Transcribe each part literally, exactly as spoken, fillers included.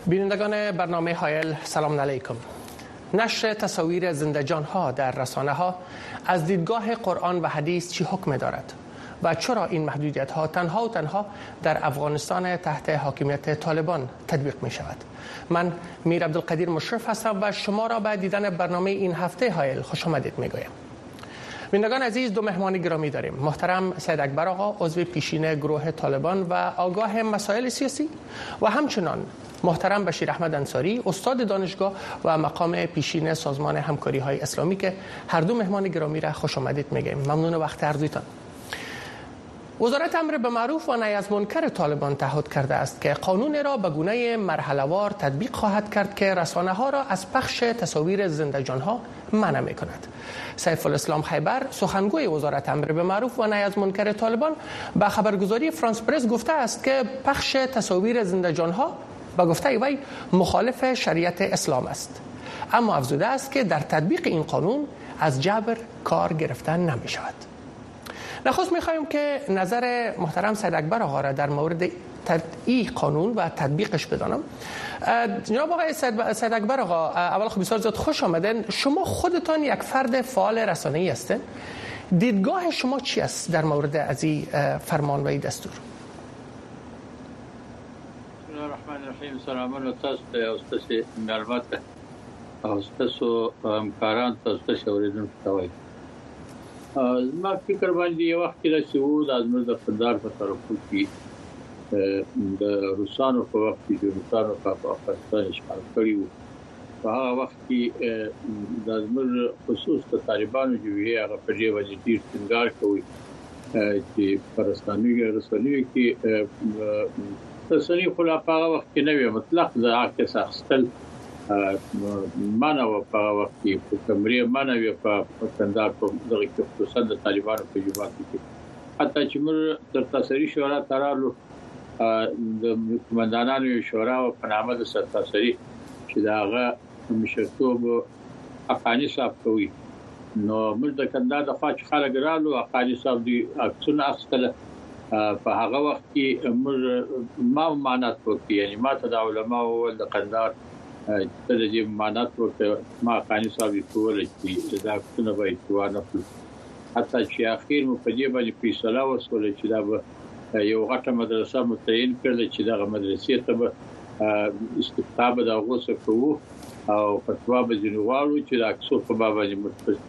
بینندگان برنامه هایل سلام علیکم. نشر تصاویر زنده جان ها در رسانه ها از دیدگاه قرآن و حدیث چی حکم دارد و چرا این محدودیت ها تنها و تنها در افغانستان تحت حاکمیت طالبان تطبیق می شود؟ من میر عبدالقدیر مشرف هستم و شما را به دیدن برنامه این هفته هایل خوش آمدید می گویم. بینندگان عزیز، دو مهمان گرامی داریم. محترم سید اکبر آقا، عضو پیشین گروه طالبان و آگاه مسائل سیاسی، و همچنان محترم بشیر احمد انصاری، استاد دانشگاه و مقام پیشین سازمان همکاری های اسلامی، که هر دو مهمان گرامی را خوش آمدید میگیم. ممنون وقت هر دویتان. وزارت امر به معروف و نهی از منکر طالبان تعهد کرده است که قانون را به گونه مرحله‌وار تطبیق خواهد کرد که رسانه ها را از پخش تصاویر زنده جان ها منع می کند. سیف الاسلام خیبر، سخنگوی وزارت امر به معروف و نهی از منکر طالبان، به خبرگزاری فرانس پرس گفته است که پخش تصاویر زنده جان ها به گفته وی مخالف شریعت اسلام است، اما افزوده است که در تطبیق این قانون از جبر کار گرفتن نمی شود. نخست می‌خوایم که نظر محترم سید اکبر آقا را در مورد این قانون و تطبیقش بدانم. جناب آقای سید اکبر آقا، اول خب بسیار زیاد خوش آمدن. شما خودتان یک فرد فعال رسانه‌ای هستین. دیدگاه شما چی است در مورد از این فرمان و این دستور؟ بسم الله الرحمن الرحیم. سلام علیکم تاسو ته استاد معلومات او تاسو همکاران تاسو ته اوریدونکو ته ما فکر باندې یو وخت کې چې وو د ازمر د فدار په طرفو کې د روسانو په وخت کې د روسانو په افغانستان اشغال کړی وو. په هغه وخت کې د ازمر خصوص د طالبانو چې هغه په دې وجه ډیر څنګه کوي چې پرستانیږي رسنیو کې رسنی خلا په هغه وخت کې نوې مطلق د عکس اخستل مانو په وخت کې په کمرې مانو په کندهار په دغه کې خصوصا د طالبانو په جواب کې حتی چې موږ تر تاسری شورا ترالو د کمانډانانو شورا او په نامه د سرتاسری چې داغه مشرتوب افغاني صاحب کوي، نو موږ د کندهار د خاص خلک رالو افغاني صاحب دی اکسونه اخستل. په هغه وخت کې موږ ما مانات وکړي، یعنی ما ته د علماء او د کندهار ته د دې مانات وکړه. ما افغاني صاحب کول چې دا څنګه وایي چې نه حتی چې اخیر مو په دې باندې فیصله وسوله چې دا به یو غټه مدرسه متعین کړل چې دا مدرسې ته به استفتاء به دا غوسه کوو او فتوا به جنوالو چې دا څو په بابا باندې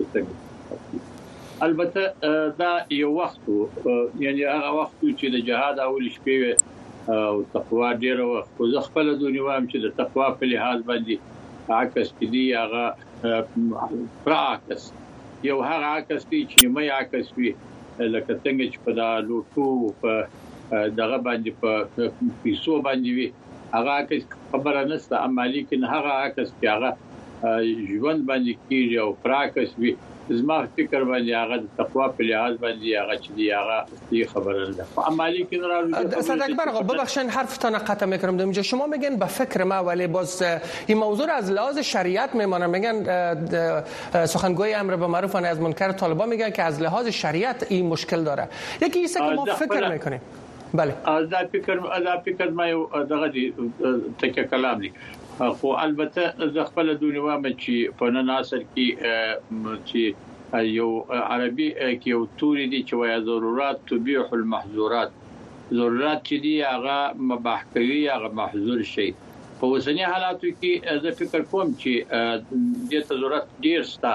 متفق. البته دا یو وخت یعنی هغه وخت چې د جهاد اول شپې او تقوا ډیره وخت خو زه خپل دونی وایم چې د تقوا په لحاظ باندې عکس کې دی هغه پراکس یو هغه عکس چې مې عکس وي لکه څنګه چې په دا لوټو په دغه باندې په پیسو باندې وي هغه عکس خبره نشته، اما لیکن هغه عکس چې هغه ژوند باندې کیږي او پراکس وي زما فکر باندې هغه د تقوا په لحاظ باندې هغه چې دی هغه دی خبره نه. اما لیکن راځي سید اکبر آقا ببخشید حرفتان قطع میکنم. اینجا شما میگن به فکر ما، ولی باز این موضوع از لحاظ شریعت میمانه. میگن سخنگوی امر به معروف و نهی از منکر طالبان میگن که از لحاظ شریعت این مشکل داره. یکی ایسه که ما فکر میکنیم. بله از فکر از فکر ما دغه دی تک کلام دی. خو البته د خپل دونی و چې په نن عصر کې چې یو عربي کې یو توري دي چې وایي ضرورت تبيح المحظورات. ضرورت چې دی هغه مباح کوي هغه محظور شي. په اوسنی حالاتو کې زه فکر کوم چې د ضرورت ډیر ستا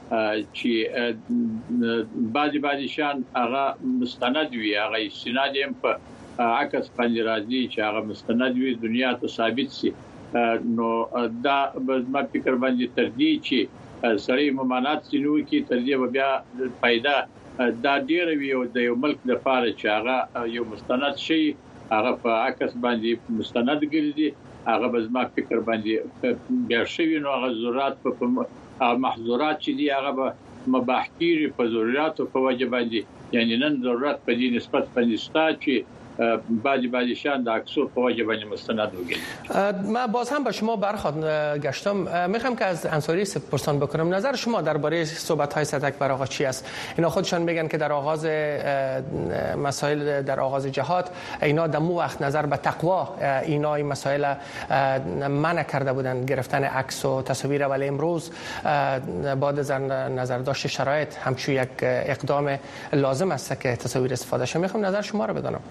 چې بعضي بعضي شان هغه مستند وي، هغه استناد هم په عکس باندې راځي چې هغه مستند وي دنیا ته ثابت شي. نو دا ما فکر باندې تر دې چې سړی ممانعت سينو کې تر دې بیا پیدا دا ډیر وی او د یو ملک د فار چې هغه یو مستند شي هغه په عکس باندې مستند ګرځي، هغه به ما فکر باندې بیا شوی نو هغه ضرورت په محظورات چې دی هغه به مباح کیږي په ضرورت او په وجه باندې. یعنی نن ضرورت په دې نسبت باندې ستا چې بعضی بعضیشان در عکسور خواجه بین مستند وگید. من باز هم به شما برخواد گشتم. میخوام که از انصاری پرسان بکنم نظر شما درباره صحبت های صدک بر آقا چی است؟ اینا خودشان میگن که در آغاز مسائل در آغاز جهاد اینا دمو وقت نظر به تقوا اینا این مسائل منع کرده بودن گرفتن عکس و تصاویر، ولی امروز بعد از نظر داشت شرایط همچون یک اقدام لازم است که تصاویر استفاده شه. میخوام نظر شما رو بدانم.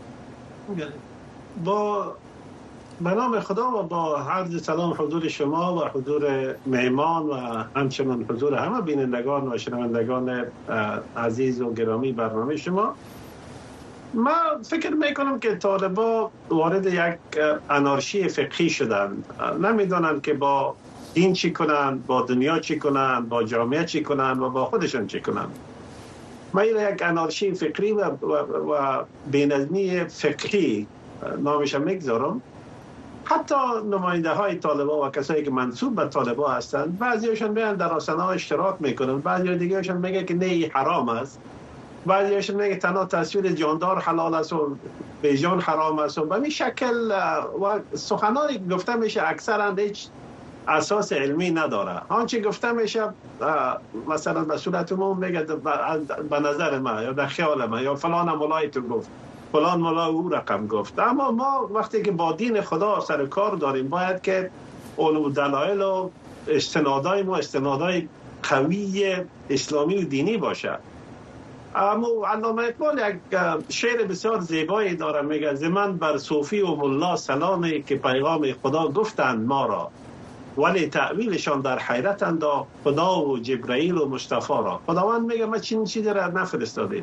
با به نام خدا و با عرض سلام حضور شما و حضور مهمان و همچنان حضور همه بینندگان و شنوندگان عزیز و گرامی برنامه شما، ما فکر میکنم که طالبا وارد یک انارشی فقهی شدن. نمیدونن که با دین چی کنن، با دنیا چی کنن، با جامعه چی کنن و با خودشون چی کنن. ما یک انارشی فکری و, و, و بینظمی فقهی نامش میگذارم. حتی نماینده های طالبا و کسایی که منسوب به طالبا هستند، بعضیشون میان در رسانه‌ها اشتراک میکنن، بعضی دیگه‌شون میگه که نه حرام است، بعضیشون میگه تنها تصویر جاندار حلال است و به جان حرام است. و به این شکل و سخنانی گفته میشه اکثرا هیچ اساس علمی نداره. آنچه گفته میشه مثلا به صورت عموم میگه به نظر من یا در خیال من یا فلان مولای تو گفت، فلان مولا او رقم گفت. اما ما وقتی که با دین خدا سر کار داریم باید که علوم دلایل و استنادای ما استنادای قوی اسلامی و دینی باشه. اما علامه اقبال یک شعر بسیار زیبایی داره، میگه زمن بر صوفی و ملا سلامی که پیغام خدا گفتند ما را، ولی تعویلشان در حیرت انداخت خدا و جبرائیل و مصطفی را. خداوند میگه ما چنین چیزی را نفرستادیم،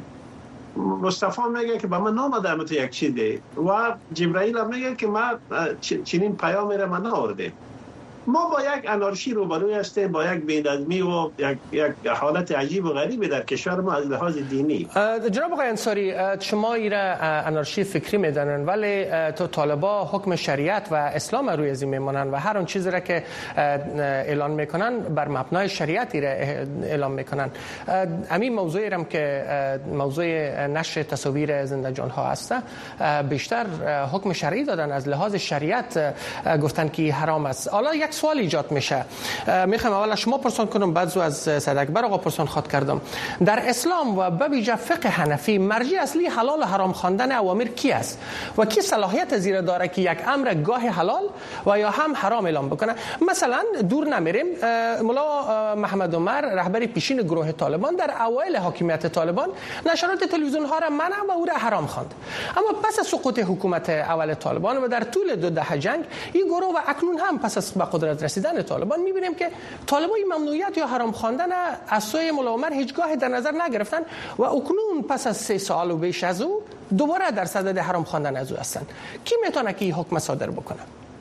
مصطفی میگه که به من نامدم تو یک چیزی و جبرائیل میگه که ما چنین پیامی را من نآوردیم. ما با یک انارشی روبروی هستیم، با یک بی‌نظمی و یک, یک حالت عجیب و غریبی در کشور ما از لحاظ دینی. جناب آقای انصاری، شما ایره انارشی فکری میدانن، ولی تو طالبا حکم شریعت و اسلام روی ازی میمانن و هر اون چیزی را که اعلان میکنن بر مبنای شریعت ایره اعلان میکنن. همین موضوعی رم که موضوع نشر تصاویر زنده جان ها است، بیشتر حکم شرعی دادن، از لحاظ شریعت گفتن که حرام است. حالا یک سوال ایجاد میشه، میخوام اول شما پرسان کنم بعد زو از صدک بر آقا پرسان خواد کردم. در اسلام و به ویژه فقه حنفی مرجع اصلی حلال و حرام خواندن اوامر کی است و کی صلاحیت زیر داره که یک امر گاه حلال و یا هم حرام اعلام بکنه؟ مثلا دور نمیریم، مولا محمد عمر رهبر پیشین گروه طالبان در اوایل حاکمیت طالبان نشرات تلویزیون ها را منع و او را حرام خواند. اما پس از سقوط حکومت اول طالبان و در طول دو دهه جنگ این گروه و اکنون هم پس از قدرت رسیدن طالبان میبینیم که طالبان ممنوعیت یا حرام خواندن از سوی مولا عمر هیچگاه در نظر نگرفتن و اکنون پس از سه سال و بیش از او دوباره در صدد حرام خواندن از او هستند. کی میتونه که این حکم صادر بکنه؟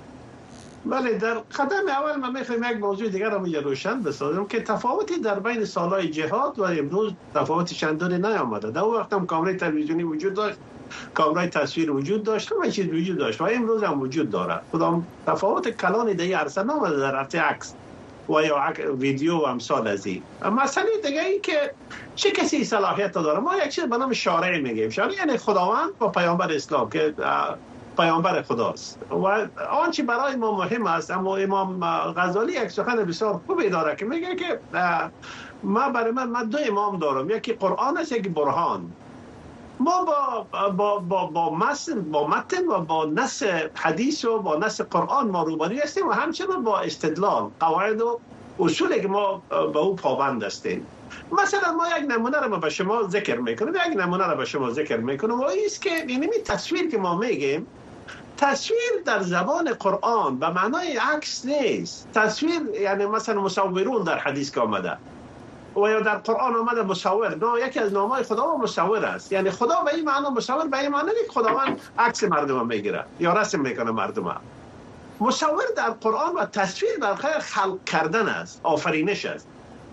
بله، در قدم اول من میخوایم یک موضوع دیگر رو میگه روشن بسازم که تفاوتی در بین سالهای جهاد و امروز تفاوتی چندانی نیامده. در اون وقت هم کامرای تلویزیونی وجود داشت، کامرای تصویر وجود داشت، همه چیز وجود داشت و امروز هم وجود داره. کدام تفاوت کلان دیگه عرصه نامده در رابطه عکس و یا ویدیو و امثال از این. مسئله دیگه ای که چه کسی صلاحیت داره؟ ما یک چیز به نام شارع میگیم. شارع یعنی خداوند و پیامبر اسلام که پیامبر خداست و آنچه برای ما مهم است. اما امام غزالی یک سخن بسیار خوبی داره که میگه که ما برای من من دو امام دارم، یکی قرآن است یکی برهان. ما با با با با متن با متن و با نص حدیث و با نص قرآن ما روبروی هستیم و همچنین با استدلال قواعد و اصولی که ما به او پابند هستیم. مثلا ما یک نمونه رو به شما ذکر میکنم، یک نمونه رو به شما ذکر میکنم و ایست که یعنی تصویر که ما میگیم، تصویر در زبان قرآن به معنای عکس نیست. تصویر یعنی مثلا مصورون در حدیث که آمده و یا در قرآن آمده مصور، نه، یکی از نامهای خدا مصور است. یعنی خدا به این معنی مصور به این معنی که خداوند عکس مردم میگیره یا رسم میکنه مردم. مصور در قرآن و تصویر در خیر خلق کردن است، آفرینش است.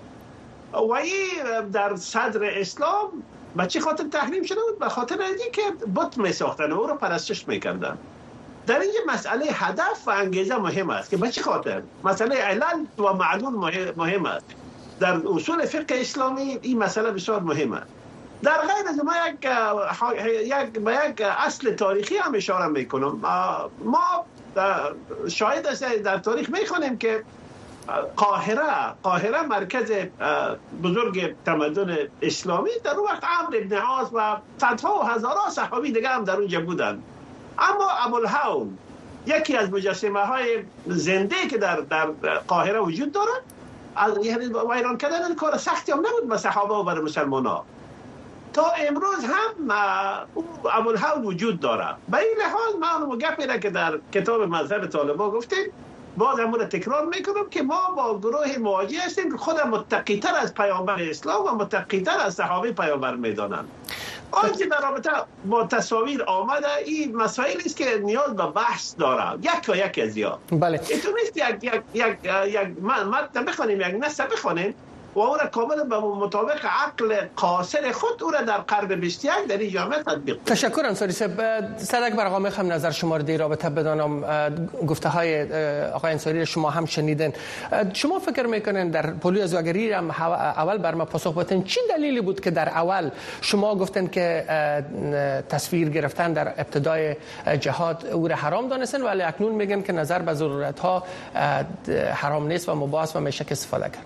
و این در صدر اسلام به چه خاطر تحریم شده بود؟ به خاطر اینکه بت میساختن و او رو پرستش میکردن. در این مسئله هدف و انگیزه مهم است که به چه خاطر مسئله علل و معلول مهم است. در اصول فقه اسلامی این مسئله بسیار مهم است. در غیر از ما یک یک به یک اصل تاریخی هم اشاره میکنم. ما شاهد است در تاریخ میخوانیم که قاهره قاهره مرکز بزرگ تمدن اسلامی در اون وقت عمرو بن عاص و صدها و هزارها صحابی دیگه هم در اونجا بودند. اما ابوالهول یکی از مجسمه های زنده که در در قاهره وجود دارد، یعنی ویران کردن کار سختی هم نبود به صحابه و برای مسلمان ها. تا امروز هم ابوالهول وجود داره. به این لحاظ ما گپی را که در کتاب مذهب طالبان گفتیم باز همون تکرار میکنم که ما با گروه مواجه هستیم که خود متقی تر از پیامبر اسلام و متقی تر از صحابه پیامبر میدانند. آنچه در رابطه با تصاویر آمده این مسائل است که نیاز به بحث داره، یک و یک از یا بله اینطور نیست یک یک یک یک متن بخوانیم، یک نص بخوانیم و او را کاملا به مطابق عقل قاصر خود او را در قرن بیست و یک در این جامعه تطبیق. تشکر انصاری صاحب. صدق بر آقا میخوام نظر شما رو در رابطه بدانم. گفته های آقای انصاری شما هم شنیدن. شما فکر میکنین در پولیو ازواگری هم اول بر ما پاسخ بدین چی دلیلی بود که در اول شما گفتن که تصویر گرفتن در ابتدای جهاد او را حرام دانستن ولی اکنون میگن که نظر به ضرورت ها حرام نیست و مباح و میشه که استفاده کرد؟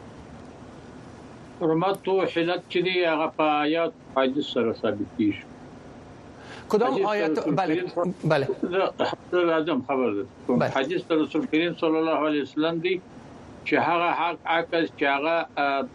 حرمت و حلت چې دی هغه په آیات حدیث سره ثابت کیږي. کدام آیات؟ بله بله لازم خبر ده. حدیث رسول کریم صلی الله علیه وسلم دی چې هغه حق عکس چې هغه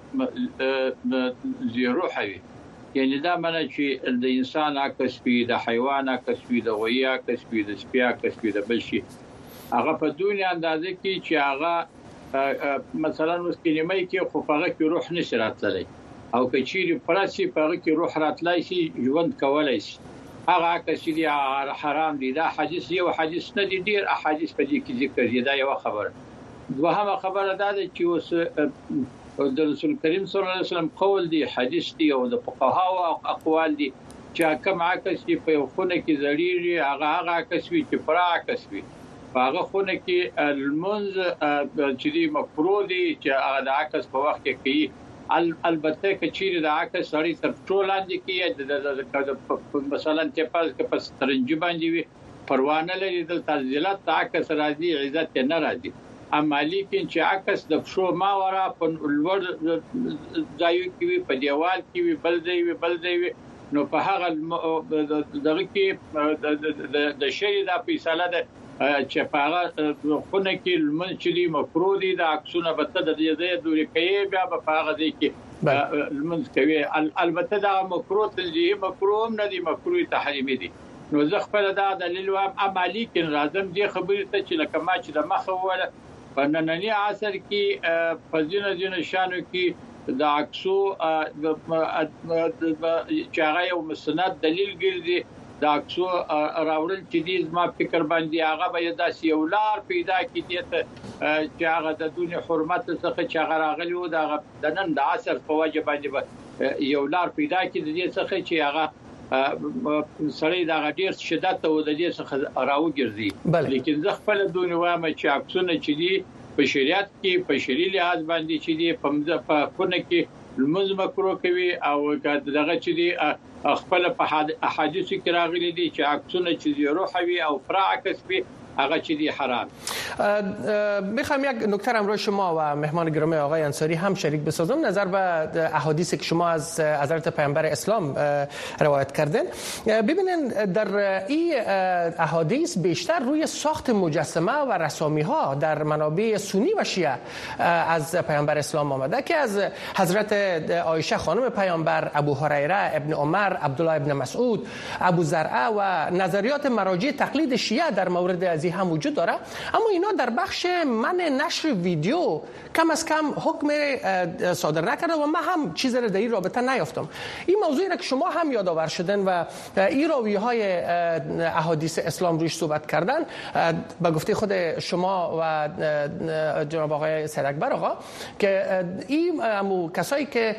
زیروح وي، یعنی دا معنی چې د انسان عکس وي، د حیوان عکس وي، د غوی عکس وي، د سپي عکس وي، د بل شي هغه په دنیا اندازې کې چې هغه مثلا مسکینمای کې خو هغه کې روح نشي راتللی او که چیرې پرسي هغه کې روح راتلای شي ژوند کولای شي، هغه عکس دی حرام دی. دا حدیث یو حدیث نه دی، ډیر احادیث په دې کې ذکر دي. دا یو خبره. دوهمه خبره دا ده چې اوس د رسول کریم صلی الله علیه وسلم قول دی، حدیث دی او د فقها او اقوال دی چې کوم عکس په یو خونه کې زړیږي هغه هغه عکس وي چې پر عکس وي هغه خونه کې المنز چې دی مفروض دی چې هغه د عکس په وخت کې کوي. البته چې چیرې د عکس سړی تر ټولاندې کې مثلا چې پاس کې پس ترنج باندې وي پروانه لري د تنزيلات عکس راځي عزت نه راځي. اما لیکن چې عکس د شو ما ورا په لوړ ځای کې وي په دیوال کې وي بل ځای وي بل ځای وي نو په هغه دغه کې د شری د فیصله ده چې په هغه خونه کې لمن چې دی مفروض دي د عکسونه به ته د دې دوی کوي بیا په هغه ځای کې لمن کوي. البته دا مفروض دی مفروض نه دی مفروض تحریمی دي. نو زه خپل دا دلیل وایم عملی کې راځم دې خبرې ته چې لکه ما چې د مخه وله په نننی عصر کې په ځینو ځینو شانو کې د عکسو چې هغه یو مستند دلیل ګرځي د عکسو راوړل چې دې زما فکر باندې هغه به داسې یو لار پیدا کړي چې هغه د دنیا حرمت څخه چې هغه راغلی و د نن د عصر په وجه باندې یو لار پیدا کړي د دې څخه چې هغه سړی د ډیر شدت او د دې څخه راوګرځي. لیکن زه خپل دونه وایم چې عکسونه چې دي په شریعت کې په شریعي لحاظ باندې چې دي په خونه کې لمز مکرو کوي او دغه چې دي خپل په احادیث کې راغلي دي چې عکسونه چې روحي او فرعکس به هغه چې دی حرام. میخوام یک نکته هم روی شما و مهمان گرامی آقای انصاری هم شریک بسازم نظر به احادیثی که شما از حضرت پیامبر اسلام روایت کردین. ببینین در این احادیث بیشتر روی ساخت مجسمه و رسامی ها در منابع سنی و شیعه از پیامبر اسلام آمده که از حضرت عایشه خانم پیامبر، ابو هریره، ابن عمر، عبدالله ابن مسعود، ابو زرعه و نظریات مراجع تقلید شیعه در مورد از هم وجود داره. اما اینا در بخش من نشر ویدیو کم از کم حکم صادر نکرده و من هم چیزی را در این رابطه نیافتم. این موضوعی را که شما هم یادآور شدن و این راویهای احادیث اسلام روش صحبت کردن به گفته خود شما و جناب آقای سید اکبر آقا که این همو کسایی که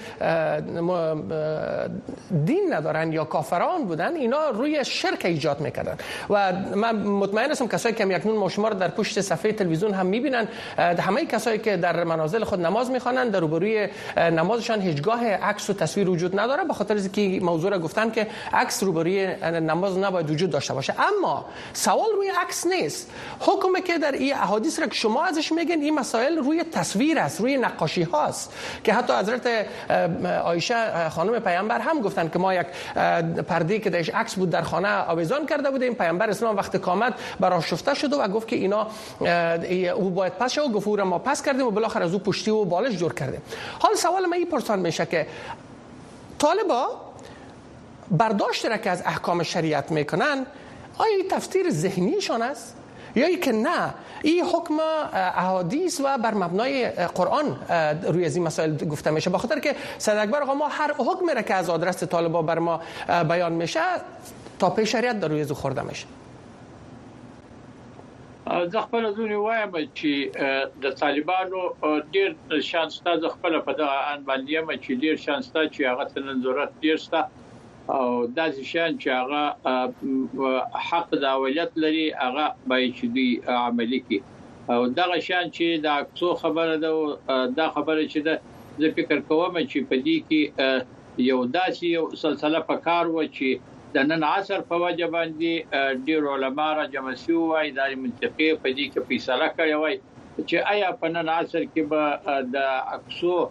دین ندارن یا کافران بودن اینا روی شرک ایجاد میکردن و من مطمئن هستم کسایی کسایی که اکنون ما شما در پشت صفحه تلویزیون هم میبینن، همه کسایی که در منازل خود نماز میخوانند در روبروی نمازشان هیچگاه عکس و تصویر وجود نداره، به خاطر اینکه موضوع را گفتن که عکس روبروی نماز نباید وجود داشته باشه. اما سوال روی عکس نیست. حکمی که در این احادیث را که شما ازش میگن این مسائل روی تصویر است، روی نقاشی هاست که حتی حضرت عایشه خانم پیامبر هم گفتن که ما یک پرده که درش عکس بود در خانه آویزان کرده بودیم، پیامبر اسلام وقتی قامت برای شفته شد و گفت که اینا او باید پس شد، گفت ما پس کردیم و بالاخره از او پشتی و بالش جور کردیم. حال سوال من این پرسان میشه که طالبا برداشت را که از احکام شریعت میکنن آیا این تفسیر ذهنیشان است یا ای که نه این حکم احادیث و بر مبنای قرآن روی از این مسائل گفته میشه؟ بخاطر که سید اکبر آقا ما هر حکمی را که از آدرس طالبا بر ما بیان میشه تا پی شریعت در روی از خورده میشه. زه خپل ځونی وایم چې د طالبانو ډیر شانس ته خپل په دغه ان باندې یم چې ډیر شانس ته چې هغه تنن ضرورت ډیر شته او داسې شان چې هغه حق د اولت لري هغه باید چې دی عملي کی او دغه شان چې د اکسو خبره ده دا خبره چې ده زه فکر کوم چې په دې کې یو داسې یو سلسله په کار و چې د نن عصر په وجه باندې ډیر علما را جمع شوي وای د منطقي په دې کې فیصله کړې وای چې آیا په نن عصر کې به د اکسو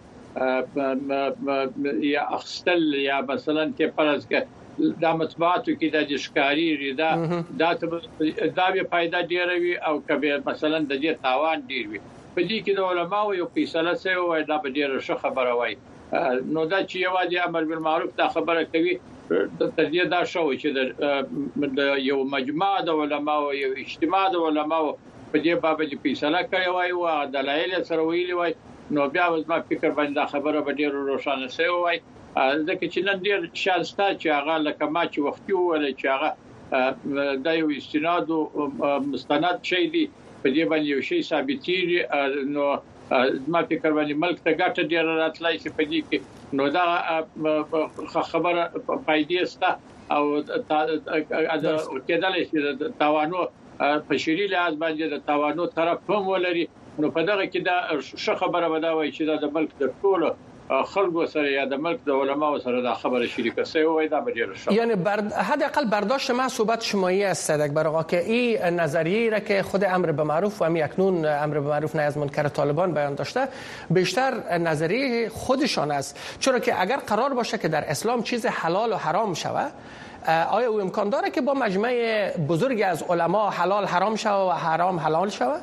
یا اخستل یا مثلا کې فرض کې د مطبوعاتو کې د ښکاری ریدا دا دا به فائدہ ډیر وي او کبه مثلا د دې تاوان ډیر وي په دې کې د علماو یو فیصله سوی وای دا به ډیر ښه خبره وای نو دا چې یوازې امر بالمعروف دا خبره کوي د تدې دا شو چې د یو مجمع د علماو یو اجتماع د علماو په دې باب کې فیصله کړی وای او دلایل سره ویلي وای نو بیا زما فکر باندې خبره به ډیر روښانه شوی وای ځکه چې نن ډیر شانسته چې هغه لکه ما چې وختي وله چې هغه د یو استناد او مستند شي دی په دې باندې یو شی ثابتېږي نو زما فکر باندې ملک ته ګټه ډیر راتلای شي په دې کې نو دا خبره فائدې سته او کېدل شي د تاوانو په شری لحاظ باندې د تاوانو طرف هم ولري نو په دغه کې دا ښه خبره ودا وای چې د ملک د ټولو خلکو سره یا د ملک د علماو سره دا خبره شریکه سه وای دا به ډیر ښه. یعنی برد... حداقل برداشت من صحبت شمایی است سید اکبر آقا که این نظریه را که خود امر به معروف و همی اکنون امر به معروف نهی از منکر طالبان بیان داشته بیشتر نظریه خودشان است، چرا که اگر قرار باشه که در اسلام چیز حلال و حرام شود آیا او امکان داره که با مجمع بزرگی از علما حلال حرام شود و حرام حلال شود؟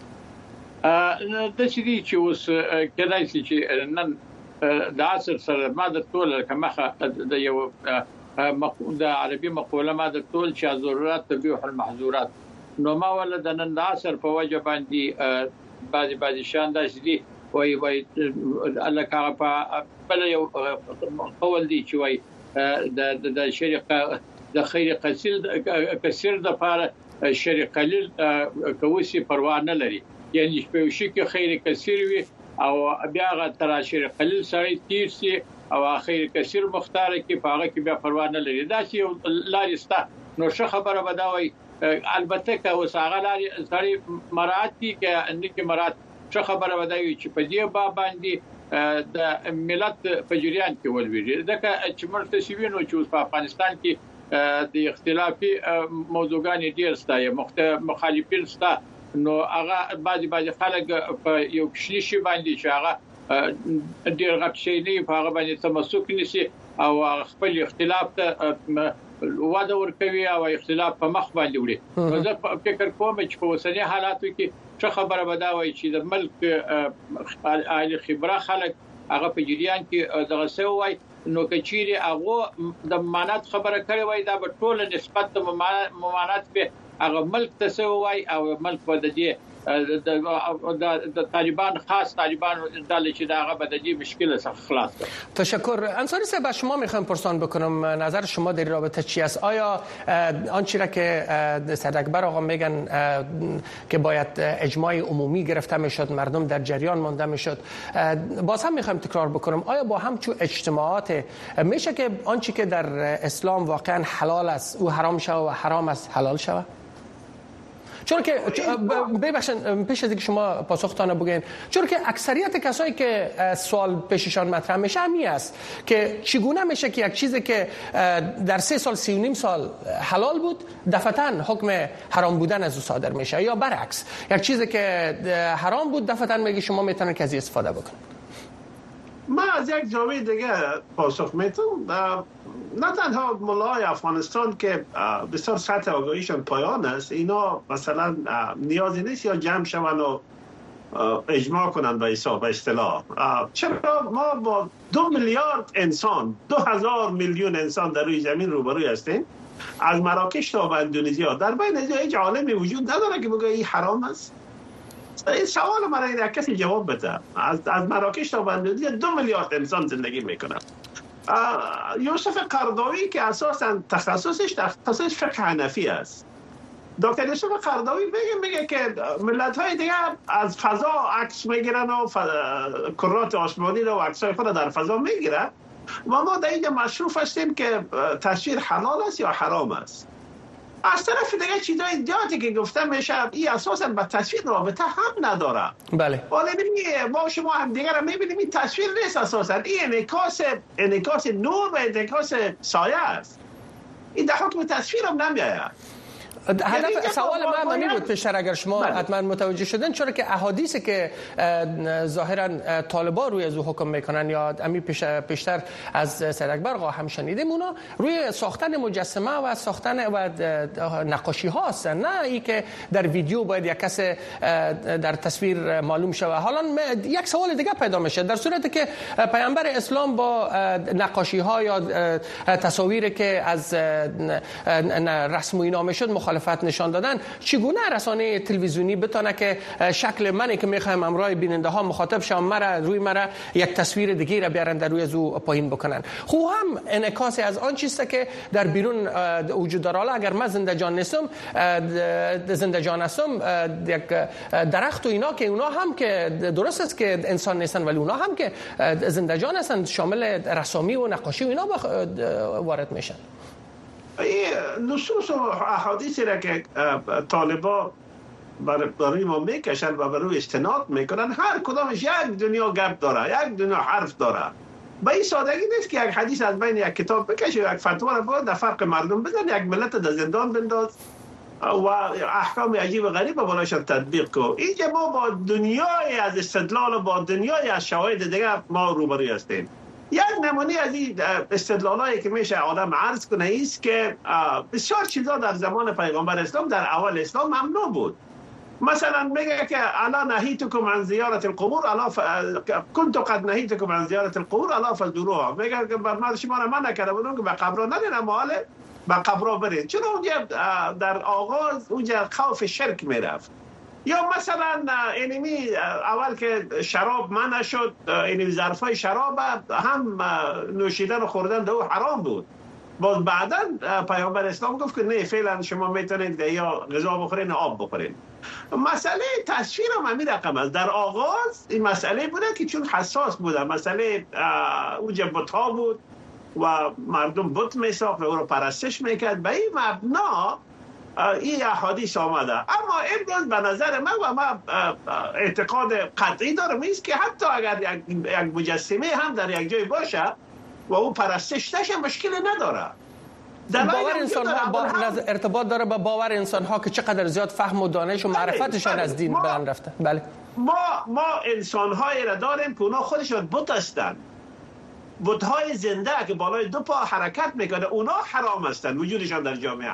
د سړي چې اوس کېدای شي چې نن د عصر سره ما د ټول کمخه د یو د عربي مقوله ما د ټول چې ضرورت تبيح المحظورات نو ما ول د نن د عصر په وجه باندې بعضي بعضي شان د سړي وای وای الله کا په بل یو قول دی چې وای د د شریعه د خیر قصیر کثیر د لپاره شریعه قلیل کوسي پروا نه لري، یعنی په شي کې خیر کثیر وي او بیا غ تر شریعه قلیل سره تیر سي او خیر کثیر مختار کې پاغه کې بیا پروا نه لري دا چې لارسته نو ښه خبره بداوي البته که وساغه لاري سړي مراد دي کې ان کې مراد ښه خبره بداوي چې په دې باب باندې د ملت په جریان کې ولوي ځکه چې مرتشوینو چې په افغانستان کې د اختلافي موضوعګان ډیر ستای مخالفین ستا نو هغه بعضي بعضي خلک په یو کشنی شي باندې چې هغه ډیر غټ شي نه په هغه باندې تمسک نشي او خپل اختلاف ته واده ورکوي او اختلاف په مخ باندې وړي نو زه فکر کوم چې په اوسنی حالاتو کې څه خبره بداوي چې د ملک اهل خبره خلک هغه په جریان کې دغه سوي نو کچيري هغه د مانات خبره کوي وای دا په ټوله نسبت د ممانات به هغه ملک تسوي او ملک په دې د طالبان خاص طالبان دل چې داغه به د دې مشکل څخه خلاص ده. تشکر. انصاری صاحب شما میخوام پرسان بکنم نظر شما در رابطه چی است؟ آیا آنچه را که سید اکبر آقا میگن که باید اجماع عمومی گرفته میشد مردم در جریان مانده میشد باز هم میخوام تکرار بکنم آیا با همچون اجتماعات میشه که آنچه که در اسلام واقعا حلال است او حرام شود و حرام است حلال شود؟ چون که ببخشید پیش از اینکه شما پاسختان بگین، چون که اکثریت کسایی که سوال پیششان مطرح میشه همی است که چگونه میشه که یک چیزی که در سه سال سی و نیم سال حلال بود دفعتاً حکم حرام بودن از او صادر میشه، یا برعکس یک چیزی که حرام بود دفعتاً میگه شما میتونید که از استفاده بکنید. من از یک جامعه دیگه پاسخ میتونم. نه تنها ملاهای افغانستان که بسیار سطح آگاهیشون پایان است، اینا مثلا نیازی نیست یا جمع شون و اجماع کنند به حساب به اصطلاح. چرا ما با دو میلیارد انسان، دو هزار میلیون انسان در روی زمین روبروی هستیم، از مراکش تا به اندونزیا، در بین اینجا هیچ عالمی وجود نداره که بگه این حرام است؟ این سوال مرا یک کسی جواب بده. از از مراکش تا به اندونزیا دو میلیارد انسان زندگی میکنن. یوسف قرضاوی که اساسا تخصصش تخصص فقه حنفی است، دکتر یوسف قرضاوی میگه میگه که ملت های دیگه از فضا عکس میگیرن و کرات آسمانی رو و عکسای خود در فضا میگیرن و ما در اینجا مشروف هستیم که تصویر حلال است یا حرام است. از طرف دیگه چیزای زیادی که گفته میشه این اساسا با تصویر رابطه هم نداره. بله. ولی ما شما هم دیگر رو میبینیم این تصویر نیست اساسا، این انعکاس انعکاس نور و انعکاس سایه است. این در حکم تصویر هم نمیآید. هدف سوال من همین بود پیشتر، اگر شما بله. حتما متوجه شدن، چرا که احادیثی که ظاهرا طالبان روی از حکم میکنن یا امی پیش پیشتر از سید اکبر آقا هم شنیدیم، اونا روی ساختن مجسمه و ساختن و نقاشی ها هستن، نه ای که در ویدیو باید یک کس در تصویر معلوم شود. حالا یک سوال دیگه پیدا میشه، در صورتی که پیامبر اسلام با نقاشی ها یا تصاویری که از رسم و اینا میشد مخالفت نشان دادن، چگونه رسانه تلویزیونی بتونه که شکل منی که میخوایم امرای بیننده ها مخاطب شم مرا روی مرا یک تصویر دیگه را بیارن در روی از او پایین بکنن؟ خو هم انعکاس از آن چیزی که در بیرون وجود داره. اگر من زنده جان نیستم، زنده جان هستم، یک درخت و اینا که اونا هم که درست است که انسان نیستن ولی اونا هم که زنده جان هستند، شامل رسامی و نقاشی و اینا وارد میشن. این نصوص و احادیثی را که طالبا برای ما میکشن و برای استناد میکنن، هر کدامش یک دنیا گپ داره، یک دنیا حرف داره. به این سادگی نیست که یک حدیث از بین یک کتاب بکشه، یک فتوا را باید در فرق مردم بزن، یک ملت در زندان بنداز و احکام عجیب و غریب بالاش تطبیق کو. اینجا ما با دنیای از استدلال و با دنیای از شواهد دیگه ما روبروی هستیم. یک نمونه از این استدلالایی که میشه آدم عرض کنه است که بسیار چیزا در زمان پیغمبر اسلام در اول اسلام ممنوع بود. مثلا میگه که الا نهیتکم عن زیارت القبور الا ف... كنت قد نهیتکم عن زیارت القبور الا فزوروها. میگه که من شما را من نکرده بودم که به قبر نرین، اما حالا به قبر برید. چون اونجا در آغاز اونجا خوف شرک میرفت. یا مثلا اینمی اول که شراب منع شد، اینمی ظرفای شراب هم نوشیدن و خوردن دو حرام بود. باز بعدا پیامبر اسلام گفت که نه فعلا شما میتونید یا غذا بخورین یا آب بخورین. مسئله تصویر هم همین رقم است. در آغاز این مسئله بوده که چون حساس بوده، مسئله اونجا بت‌ها بود و مردم بت میساخت و او رو پرستش میکرد، به این مبنا این احادیث آمده. اما امروز به نظر من و من اعتقاد قطعی دارم است که حتی اگر یک مجسمه هم در یک جای باشه و او پرستش نشه مشکلی نداره. باور انسان ها با ارتباط داره با باور انسان ها که چقدر زیاد فهم و دانش و معرفتشان از دین بلند رفته. بله. ما ما انسان هایی را داریم که اونا خودشون بت هستند. بت های زنده که بالای دو پا حرکت میکنه، اونا حرام هستند وجودشان در جامعه.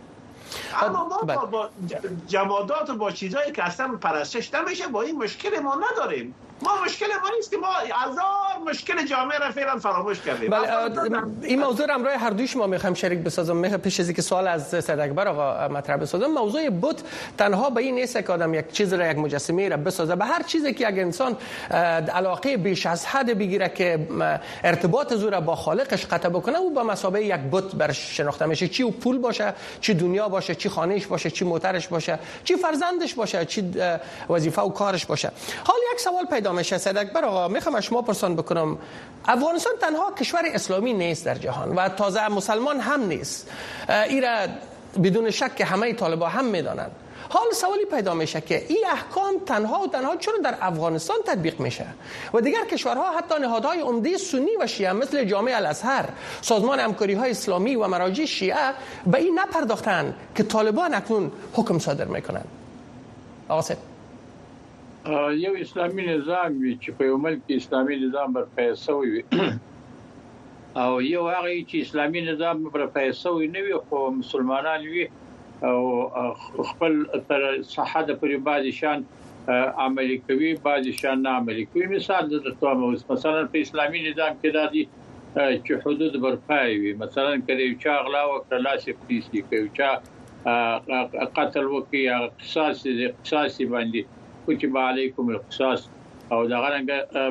اما ما با, با جمادات و با چیزایی که اصلا پرستش نمیشه با این مشکل ما نداریم. ما مشکل ما نیست که ما هزار مشکل جامعه را فعلا فراموش کردیم. بله، این موضوع را همراه هر دوی شما میخوام شریک بسازم. میخوام پیش از اینکه سوال از سید اکبر آقا مطرح بسازم، موضوع بت تنها به این نیست که آدم یک چیز را، یک مجسمه را بسازه. به هر چیزی که یک انسان علاقه بیش از حد بگیره که ارتباط زور با خالقش قطع بکنه، او به مثابه یک بت برش شناخته میشه. چی او پول باشه، چی دنیا باشه، چی خانه‌اش باشه، چی موترش باشه، چی فرزندش باشه، چی وظیفه و کارش باشه. حالا یک سوال پیدا میشه سید اکبر آقا، میخوام از شما پرسان بکنم. افغانستان تنها کشور اسلامی نیست در جهان و تازه مسلمان هم نیست. ایرا بدون شک که همه طالبان هم میدانند. حال سوالی پیدا میشه که این احکام تنها و تنها چرا در افغانستان تطبیق میشه و دیگر کشورها حتی نهادهای عمده سنی و شیعه مثل جامعه الازهر، سازمان همکاری های اسلامی و مراجع شیعه به این نپرداختن که طالبان اکنون حکم صادر میکنن؟ آقا صاحب، یو اسلامی نظام وي چې په یو ملک اسلامی نظام برپایه شوی وي او یو هغه چې اسلامی نظام برپایه شوی نه وي خو مسلمانان وي او خپل تر صحه پر بعض شان عملي کوي بعض شان نه عملي کوي. مثال د تومه مثلا په اسلامی نظام کې د دې چې حدود برپایه وي، مثلا کله چې غلا او کلاسي پلیسي کوي چې قتل وکي یا قصاص دي قصاص باندې كتب عليكم القصاص او دا غرنګ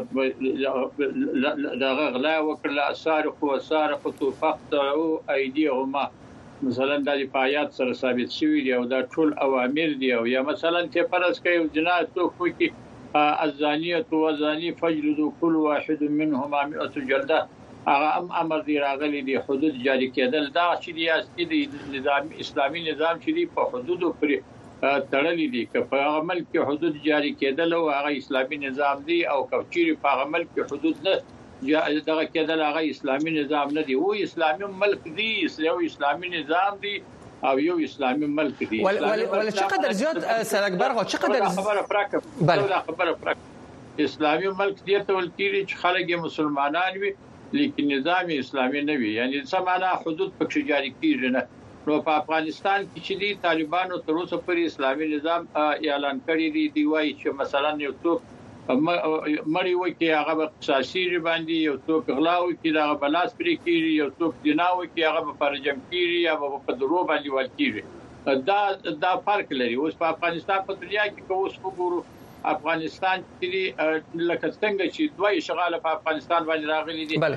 دا غلا وکړه سارق او سارقه فقطعوا ايديهما مثلا د پایات سره ثابت شوی دی او دا ټول اوامر دی او یا مثلا ته فرض کوي جنایت تو کوي الزانيه والزاني فجلدوا كل واحد منهما مئة جلده هغه ام امر دی راغلی دی حدود جاری کېدل دا چې دی اصلي دی نظام اسلامي نظام چې دی په حدود پر تړلې دي که په عمل کې حدود جاری کېدل او هغه اسلامي نظام دی او کوچيري په عمل کې حدود نه دغه کېدل هغه اسلامي نظام نه دی او اسلامي ملک دی یو اسلامي نظام دی او یو اسلامي ملک دی. ول چقدر زیات سرکبر چقدر خبره پراکه بله خبره پراکه اسلامي ملک دی ته ول کېږي چې خلک مسلمانان وي لیکن نظام اسلامي نه وي، یعنی سمانه حدود پکې جاری کیږي نه. نو په افغانستان کې چې دي طالبانو تر اوسه پر اسلامي نظام اعلان کړی دی دی وایي چې مثلا یو څوک مړی وکي هغه قصاصي باندې یو څوک غلا وکي هغه بلاس پرې کیږي یو څوک جنا وکي هغه په فرجم کیږي یا په درو باندې ول کیږي. دا دا فرق لري. اوس په افغانستان په دنیا کې که اوس وګورو افغانستان کې لکه څنګه چې دوی شغاله په افغانستان باندې راغلي دي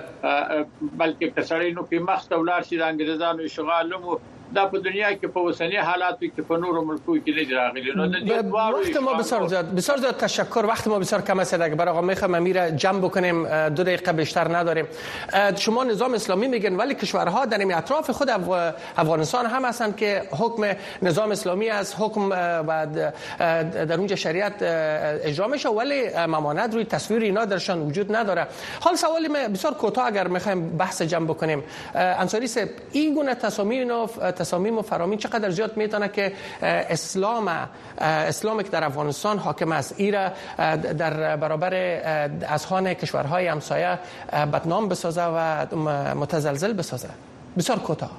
بلکې کسړې نو په مخ ته ولار شي د انګريزانو شغاله مو دا په دنیا کې په اوسنی حالاتو کې په نورو ملکو کې نه راغلي. نو د دې وقت ما بسیار زیاد بسیار زیاد تشکر. وقت ما بسیار کم است اگر آقا میخوام امیر جمع بکنیم، دو دقیقه بیشتر نداریم. شما نظام اسلامی میگن ولی کشورها در این اطراف خود افغانستان هم هستند که حکم نظام اسلامی از حکم و در اونجا شریعت اجرا میشه ولی ممانعت روی تصویر اینا درشان وجود نداره. حال سوالی بسیار کوتاه اگر میخوایم بحث جمع بکنیم، انصاری صاحب این گونه تصامیم تصامیم و فرامین چقدر زیاد میتونه که اسلام اسلامی که در افغانستان حاکم است ایرا در برابر اذهان کشورهای همسایه بدنام بسازه و متزلزل بسازه؟ بسیار کوتاه.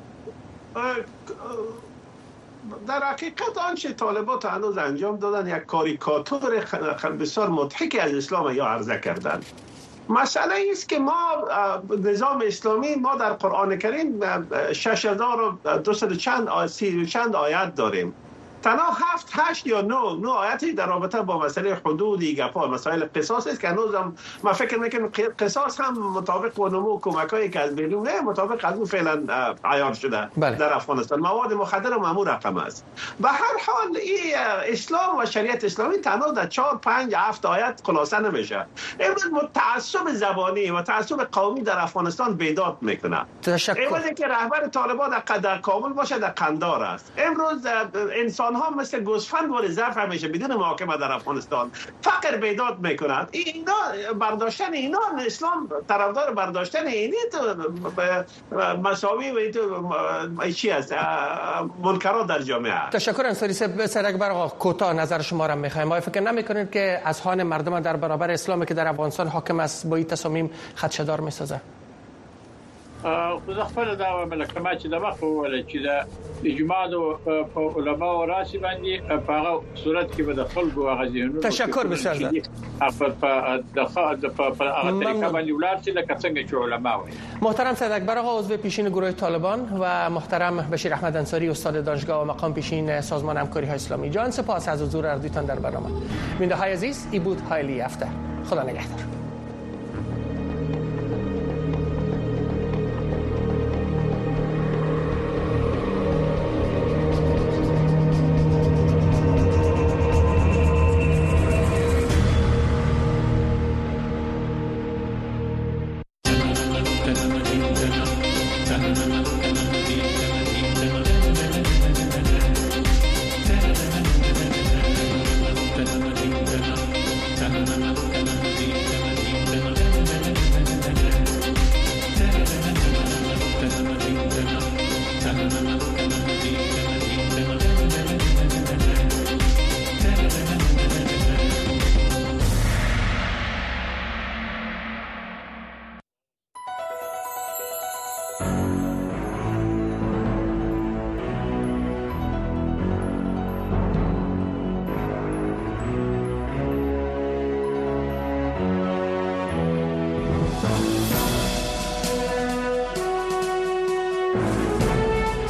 در حقیقت آنچه طالبات هنوز انجام دادن یک کاریکاتور بسیار مضحک از اسلام یا عرضه کردن. مسئله است که ما نظام اسلامی ما در قرآن کریم شش هزار و دویست چند سی چند آیت داریم. تنها هفت هشت یا نه نه آیاتی در رابطه با مسئله حدودی گپا مسائل قصاص است که هنوزم ما فکر میکنم قصاص هم مطابق با نمو کمکایی که از بیرون نه مطابق از اون فعلا عیار شده بله. در افغانستان مواد مخدر و مامور رقم است. به هر حال این اسلام و شریعت اسلامی تنها در چهار پنج هفت آیت خلاصه نمیشه. امروز تعصب زبانی و تعصب قومی در افغانستان بیداد میکنه. امروز که رهبر طالبان در کابل باشه در قندار است. امروز انسان ها مثل گوسفند وارد ظرف همیشه بدون محاکمه در افغانستان فقر بیداد میکنند. اینا برداشتن اینا اسلام طرفدار برداشتن اینی تو مساوی و این تو چی است منکرات در جامعه. تشکر انصاری صاحب. سرکبر آقا کوتاه نظر شما را میخوایم. ما فکر نمیکنید که اذهان مردم در برابر اسلامی که در افغانستان حاکم است با این تصامیم خدشه‌دار میسازه؟ خو خپل دا ملکمه چې د مخ ولا چې د اجماع او علماء او راسي باندې په هغه صورت کې به د خلکو غزينو تشکر بسیار زیات په د په هغه طریقه باندې ولر چې د څنګه چې علماء وي. محترم سید اکبر آقا عضو پیشین گروه طالبان و محترم بشیر احمد انصاری استاد دانشگاه و مقام پیشین سازمان همکاری های اسلامی، جان سپاس از حضور اردویتان در برنامه. بیننده های عزیز ای بود هایلی هفته. خدا نگهدار.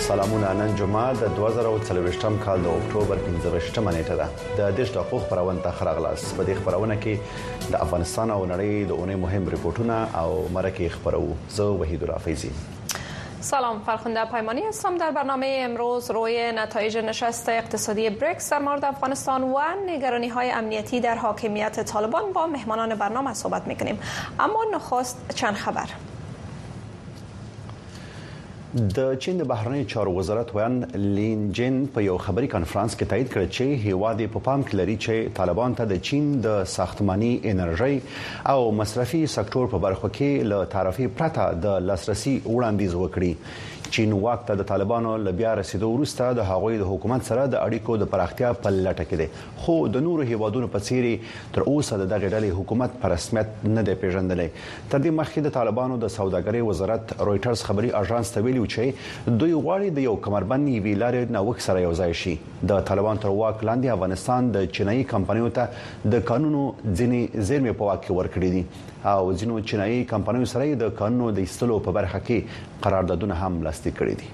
سلامونه. نن جمعه د دوه زره او څلوېښتم کال د اکتوبر پنځه ویشتمه نیټه ده. د دیش دقیق خبرونه ته خراغلاس. په دې خبرونه کې د افغانستان او نړۍ د اونۍ مهم ریپورتونه او مرکه خبرو. زه وحید الله فیضی. سلام، فرخنده پیمانی هستم. در برنامه امروز روی نتایج نشست اقتصادی بریکس در مورد افغانستان و نگرانی های امنیتی در حاکمیت طالبان با مهمانان برنامه صحبت میکنیم. اما نخست چند خبر. د چین د بهرنی چارو وزارت ویان لین جن په یو خبري کانفرنس کې تایید کړ چې هیواد په پام کې لري چې طالبان ته د چین د ساختماني انرژي او مصرفي سکتور په برخه کې له تعرفي پرته د لاسرسي وړاندیز وکړي. چین واک ته د طالبانو ل بیا رسیدو وروسته د هغوی د حکومت سره د اړیکو د پراختیا په لټه کې دي، خو د نورو هیوادونو په څیر تر اوسه د دغه ډلې حکومت په رسمیت نه دی پیژندلی. تر دې مخکې د طالبانو د سوداګرۍ وزارت رويټرز خبري اژانس ته ویلي چې دوی غواړي د یو کمربند ویلارې نوښت سره یو ځای شي. د طالبان تر واک لاندې افغانستان د چینایي کمپنیو ته د قانونو ځینې زیرمې په واک کې ورکړي دي او ځینو چینایي کمپنیو سره د قانونو د ایستلو په برخه کې قراردادونه هم لاسلیک کړي دي.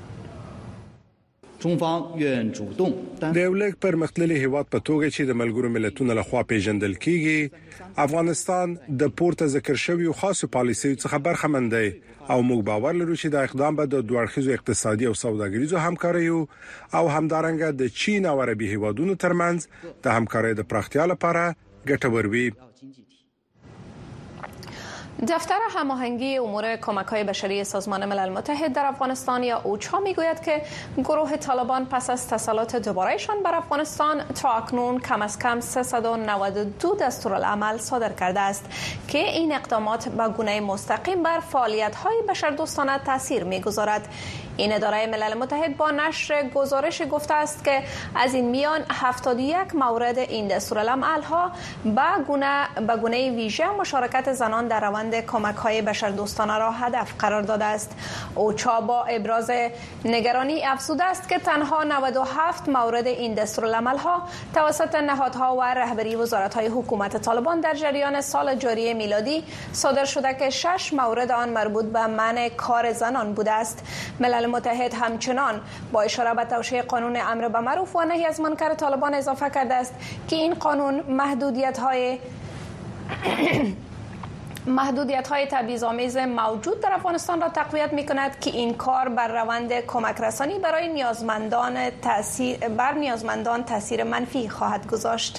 د یو لږ پرمختللي هیواد په توګه چې د ملګرو ملتونو لخوا پیژندل کیږي، افغانستان د پورته ذکر شوی خاصو پالیسیو څخه برخمن دی او موږ باور لرو چې د اقدام به د دوړخیزو اقتصادي او سوداګریزو همکاریو او همدارنګه د چین او عربي هیوادونو ترمنځ د همکارۍ د پراختیا لپاره ګټور وي. دفتر هماهنگی امور کمک‌های بشری سازمان ملل متحد در افغانستان یا اوچا میگوید که گروه طالبان پس از تسلط دوبارهشان بر افغانستان تا اکنون کم از کم سیصد و نود و دو دستورالعمل صادر کرده است که این اقدامات به گونه مستقیم بر فعالیت‌های بشردوستانه تاثیر می‌گذارد. این اداره ملل متحد با نشر گزارش گفته است که از این میان هفتاد و یک مورد این دستورالعمل‌ها به گونه به گونه ویژه مشارکت زنان در روند کمک‌های بشردوستانه را هدف قرار داده است. اوچا با ابراز نگرانی افزوده است که تنها نود و هفت مورد این دستورالعمل‌ها توسط نهادها و رهبری وزارت‌های حکومت طالبان در جریان سال جاری میلادی صادر شده که شش مورد آن مربوط به منع کار زنان بوده است. ملل متحد همچنان با اشاره به توشیح قانون امر به معروف و نهی از منکر طالبان اضافه کرده است که این قانون محدودیت‌های محدودیت‌های تبعیض‌آمیز موجود در افغانستان را تقویت می‌کند که این کار بر روند کمک رسانی برای نیازمندان تاثیر بر نیازمندان تاثیر منفی خواهد گذاشت.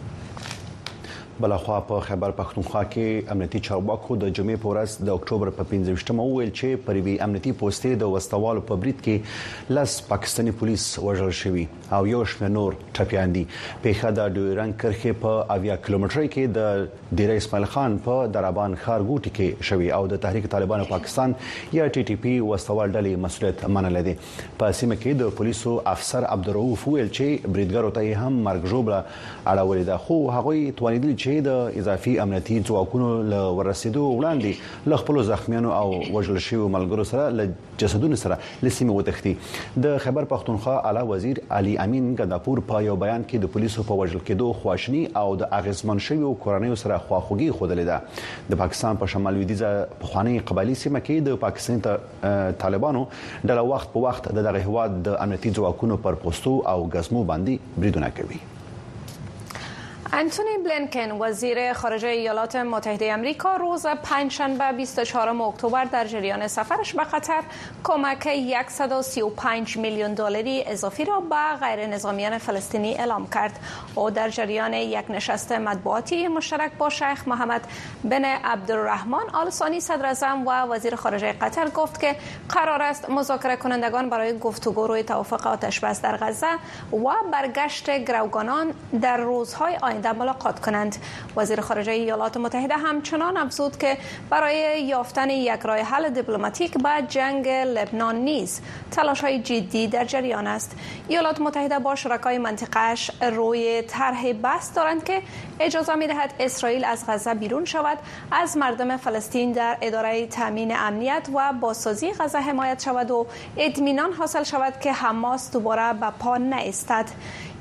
بلخوا په خیبر پختونخوا کې امنیتي چارواکو د جمعې په ورځ د اکتوبر په پنځه ویشتمه وویل چې پر وی امنیتي پوسټې د وسوالو په برید کې لس پاکستاني پولیس وژل شوي او یو شمېر نور ټپیان دي. پیښه د ډیورنډ کرښې په اویا کیلومترۍ کې د ډیر اسماعیل خان په درابان ښار ګوټي کې شوي او د تحریک طالبان پاکستان یا ټي ټي پی وسوال ډلې مسؤلیت منل دي. په سیمه کې د پولیسو افسر عبدالرؤوف ویل چې بریدګرو ته هم مرګ ژوبله اړولې ده، خو هغوی توانیدل چې د اضافي امنیتي ځواکونو له ورسېدو وړاندې ل خپل زخمیانو او وژل شویو ملګرو سره له جسدونو سره لسیمه وتښتي. د خیبر پختونخوا اعلی وزیر علي امین ګنداپور په یو بیان کې د پولیسو په وژل کېدو خواشني او د اغیزمن شویو کورنیو سره خواخوږي خوده لیده. د پاکستان په شمال لویدیځه پخوانی قبایلی سیمه کې د پاکستاني طالبانو ډله وخت په وخت د دغه هواد د امنیتي ځواکونو پر پوستو او غزمو باندې بریدونه کوي. انتونی بلینکن وزیر خارجه ایالات متحده آمریکا روز پنجشنبه بیست و چهارم اکتبر در جریان سفرش به قطر کمک صد و سی و پنج میلیون دلاری اضافی را به غیر نظامیان فلسطینی اعلام کرد. او در جریان یک نشست مطبوعاتی مشترک با شیخ محمد بن عبدالرحمن آل ثانی صدر اعظم و وزیر خارجه قطر گفت که قرار است مذاکره کنندگان برای گفتگو روی توافق آتش بس در غزه و برگشت گروگانان در روزهای آینده ملاقات کنند. وزیر خارجه ایالات متحده همچنان افزود که برای یافتن یک راه حل دیپلماتیک به جنگ لبنان نیز تلاش‌های جدی در جریان است. ایالات متحده با شرکای منطقه‌اش روی طرح بحث دارند که اجازه می‌دهد اسرائیل از غزه بیرون شود، از مردم فلسطین در اداره تامین امنیت و بازسازی غزه حمایت شود و اطمینان حاصل شود که حماس دوباره به پا نایستد.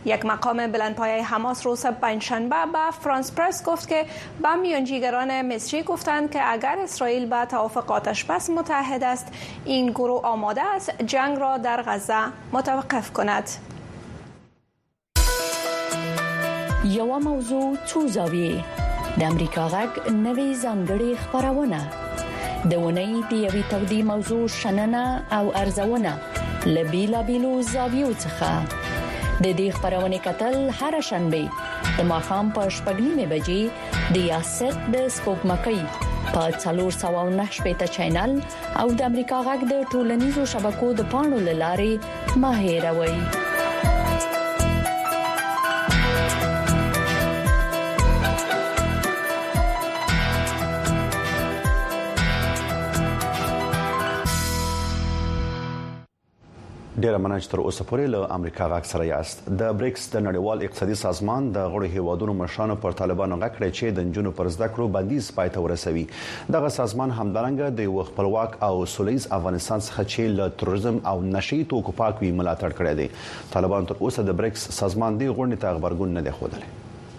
یک مقام بلندپایه حماس روز پنجشنبه به فرانس پرس گفت که به میانجیگران مصری گفتند که اگر اسرائیل به توافق آتشبس متحد است، این گروه آماده است جنگ را در غزه متوقف کند. یو موضوع څو زاویې د امریکا غږ نوې ځانګړې خبرونه د ونې د یوې تودې موضوع شننه او ارزونه له بیلابیلو زاویو څخه د دې خبرونه کتل هر شنبه د ماښام په شپږ نیمې بجې د یاست د سپوږمکۍ په څلور سوه او نهه شپېته چینل او د امریکا غږ د ټولنیزو شبکو د پاڼو له لارې مه هېروئ. ډیره مننه چې تر اوسه پورې له امریکا غږ سره یاست. د بریکس د نړیوال اقتصادي سازمان د غړو هیوادونو مشرانو پر طالبانو غږ کړی چې د نجونو پر زده کړو بندیز پای ته ورسوي. دغه سازمان همدارنګه د یو خپلواک او سولیز افغانستان څخه چې له تروریزم او نشئی توکو پاک وي ملاتړ کړی دی. طالبان تر اوسه د بریکس سازمان دی غونډې ته خبرګون نه دی ښودلی.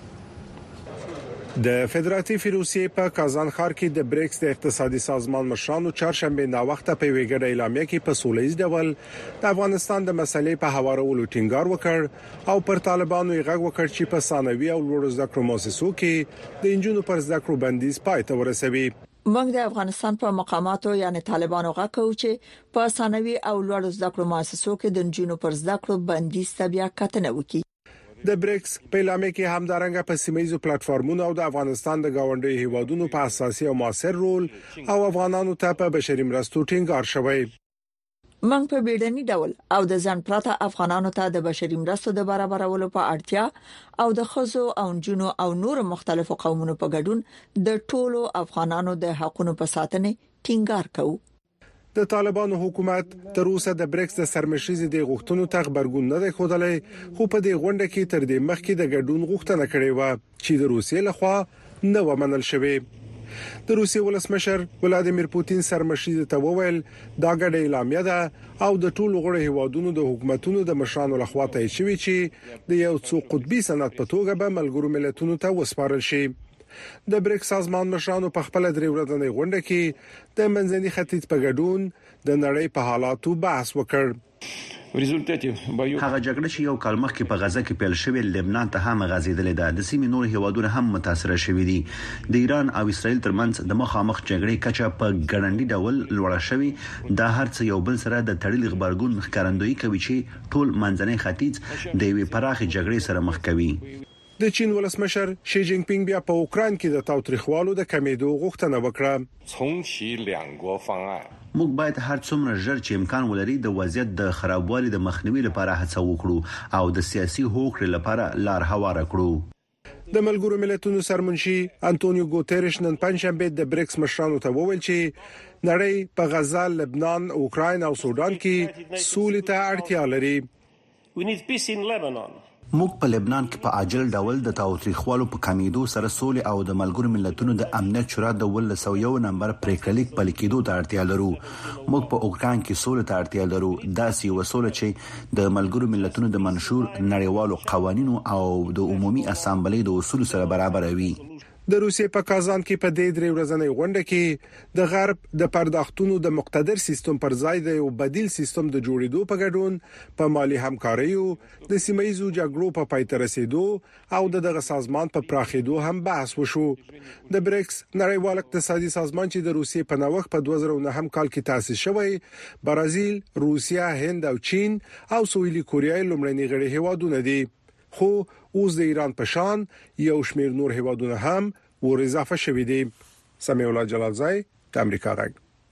د فدراتیوي روسیې په کازان ښار کې د بریکس د اقتصادي سازمان مشرانو چهارشنبه نا وخته په ویګړه اعلامیه کې په سولېز ډول د افغانستان د مسلې په هوارولو ټینګار وکړ او پر طالبانو یې غږ وکړ چې په ثانوي او لوړو زده کړو مؤسسو کې د انجونو پر زده کړو بندیز پای ته ورسوي. موږ د افغانستان په مقاماتو یعنی طالبانو غږ کوو چې په ثانوي او لوړو زده کړو مؤسسو کې د انجونو پر زده کړو بندیز ته بیا کتنه وکړي. د بریکس په اعلامیه کې همدارنګه په سیمایي پلیټفارمونو او د افغانستان د گاونډي هیوادونو په اساسي او موثر رول او افغانانو ته په بشري مرستو ټینګار شوی. موږ په بیړني ډول او د ځان پراته افغانانو ته د بشري مرستو د برابرولو په اړتیا او د خزو او جنو او نور مختلفو قومونو په ګډون د ټولو افغانانو د حقوقو په ساتنه ټینګار کوو. د طالبانو حکومت تر اوسه د بریکس د سرمشيزي د غوښتنو ته خبرګون نه دی خوده، خو په دې غونډه کې تر دې مخکې د ګډون غوښتنه کړې و چې د روسیې لخوا نه ومنل شوې. د روسیې ولسمشر ولادیمیر پوتین سرمشيزي ته وویل دا ګډه اعلامیه ده او د ټولو غړو هیوادونو د حکومتونو د مشرانو لخوا ته شوی چې د یو څو قطبي سند په توګه به ملګرو ملتونو ته وسپارل شي. د بریکس سازمان مشرانو په خپل درې ورځنۍ غونډه کې د منځني ختیځ په ګډون د نړۍ په حالاتو بحث وکړ. هغه جګړه چې یو کال مخکې په غزه کې پیل شوې لبنان ته هم غځېدلې ده. د سیمې نور هیوادونه هم متاثر شوي دي. د ایران او اسرائیل ترمنځ د مخامخ جګړې کچه په ګړندی ډول لوړه شوې. دا هرڅه یو بل سره د تړلې خبرګون ښکارندویي کوي چې ټول منځني ختیځ د یوې پراخې جګړې سره مخ کوي. د چین ولسمشر شي جینګ پینګ بیا په اوکران کې د تاوتریخوالو د کمیدو غوښتنه وکړه. موږ باید هر څومره ژر چې امکان ولري د وضعیت د خرابوالي د مخنیوي لپاره هڅه وکړو او د سیاسي هوکړې لپاره لار هواره کړو. د ملګرو ملتونو سرمنشي انټونیو ګوتریش نن پنځشنبه د بریکس مشرانو ته وویل چې نړۍ په غزه، لبنان، اوکراین او سودان کې سولې ته اړتیا لري. موږ په لبنان کې په عاجل ډول د تاوتریخوالو په کمیدو سره سولې او د ملګرو ملتونو د امنیت شورا د ولس او یو نمبر پریکړلیک په لیکېدو ته اړتیا لرو. موږ په اوکران کې سولې ته اړتیا لرو. داسې یو سولې چې د ملګرو ملتونو د منشور نړیوالو قوانینو او د عمومي اسامبلې د اصول سره برابر وي. د روسیې په کازان کې په دې درې ورځنۍ غونډه کې د غرب د پرداختونو د مقتدر سیستم پر ځای د یو بدیل سیستم د جوړېدو په ګډون په مالی همکاریو د سیمایي جګړو په پای ته رسیدو او دغه سازمان په پراخېدو هم بحث وشو. د بریکس نړیوال اقتصادي سازمان چې د روسیې په نوښت په دوه زره نه کال کې تاسیس شوی، برازیل، روسیا، هند او چین او سویلي کوریا لومړني غړي هیوادونه دي. خو اوس د ایران په شان یو شمېر نور هیوادونه هم ور اضافه شوي دي. سمیع الله جلالزای، د امریکا غږ.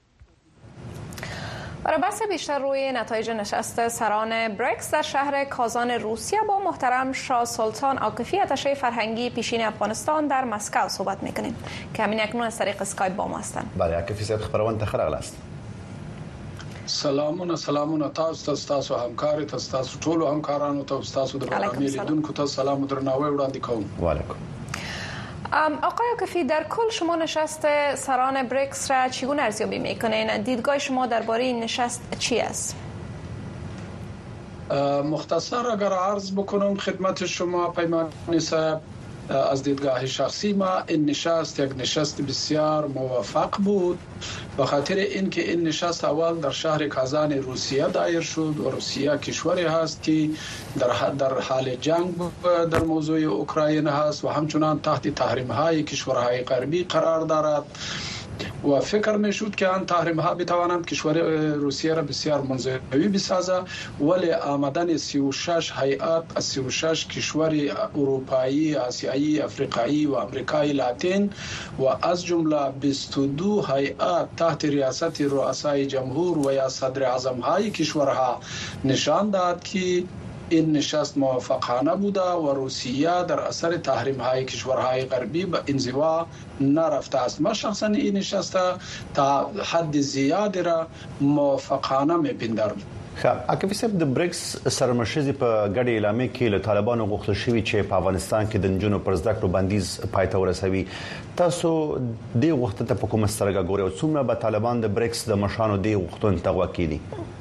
برای بحث بیشتر روی نتایج نشست سران بریکس در شهر کازان روسیه با محترم شاه سلطان عاکفی اتشه فرهنگی پیشین افغانستان در مسکو صحبت میکنیم که همین اکنون از طریق اسکایپ با ما هستند. بله، عاکفی صاحب خبرونه ته خبر است. سلامونه سلامونه تاسو ته، تاسو همکاري ته، تاسو ټول همکارانو ته، تاسو د برنامه لیدونکو ته سلام و درناوی وړاندې کوم. وعلیکم. آقای عاکفی، در کل شما نشست سران بریکس را چگونه ارزیابی میکنین؟ دیدگاه شما درباره این نشست چی است؟ مختصر اگر عرض بکنم خدمت شما پیمانی صاحب، از دیدگاه شخصی ما این نشست یک نشست بسیار موفق بود، به خاطر اینکه این نشست اول در شهر کازان روسیه دایر شد و روسیه کشوری هست که در در حال جنگ در موضوع اوکراین هست و همچنان تحت تحریم های کشورهای غربی قرار دارد و فکر میشد که آن تحریم ها بتوانند کشور روسیه را بسیار منزوی بسازه، ولی آمدن سی و شش هیئت از سی و شش کشور اروپایی، آسیایی، افریقایی و آمریکایی لاتین و از جمله بیست و دو هیئت تحت ریاست رؤسای جمهور و یا صدر اعظم های کشورها نشان داد که این نشست موفقانه بوده و روسیه در اثر تحریم های کشورهای غربی به انزوا نرفته است. ما شخصا این نشست تا حد زیادی را موفقانه می‌پندارم. خب اکه صاحب د بریکس سرمشري په ګډه اعلامیه کې له طالبانو غوښتل شوی چې په افغانستان کې د نجونو پر زده کړو بندیز پای ته ورسوي، تاسو دې غوښتنه ته په کومه سترګه ګورئ او څومره به طالبان د بریکس د مشانو دې غوښتنې ته غوږ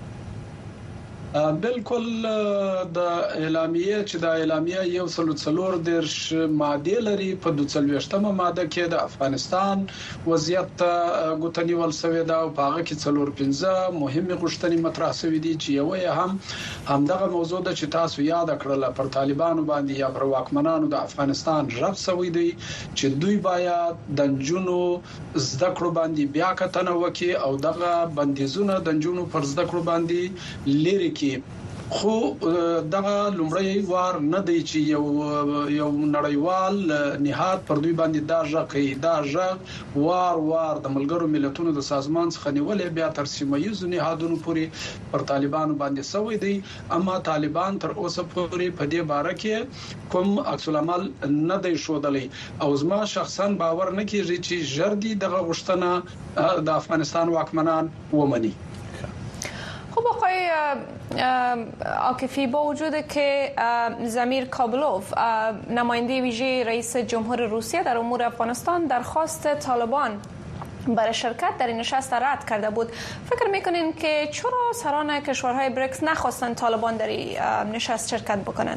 بالکل د اعلامیه چې د اعلامیه یو سل څلور درش ماده لري، په دوه څلوېښتمه ماده کې د افغانستان وضعیت غوښتنې ولسوي دا او په هغه کې څلور پنځه مهمه غوښتنې مطرح شوې دي چې یو یې هم همدغه موضوع ده چې تاسو یاد کړل پر طالبانو باندې یا پر واکمنانو د افغانستان رب شوی دی چې دوی باید د جنونو زده کړو باندې بیا کتنه وکړي او دغه بندیزونه د جنونو پر زده کړو باندې لري کې خو دغه لومړی وار نه دی چې یو یو نړیوال نهاد پر دوی باندې دا ځکه دا ځکه وار وار د ملګرو ملتونو د سازمان څخه نیولې بیا تر سیمه ییزو نهادونو پورې پر طالبانو باندې سوي دی، اما طالبان تر اوسه پورې په دې باره کې کوم عکس العمل نه دی شودلی او زما شخصا باور نه کیږي چې جردي دغه غوښتنه د افغانستان واکمنان ومني. خب آقای عاکفی، با وجود که زمیر کابلوف نماینده ویژه رئیس جمهور روسیه در امور افغانستان درخواست طالبان برای شرکت در این نشست رد کرده بود، فکر میکنین که چرا سران کشورهای بریکس نخواستن طالبان در این نشست شرکت بکنن؟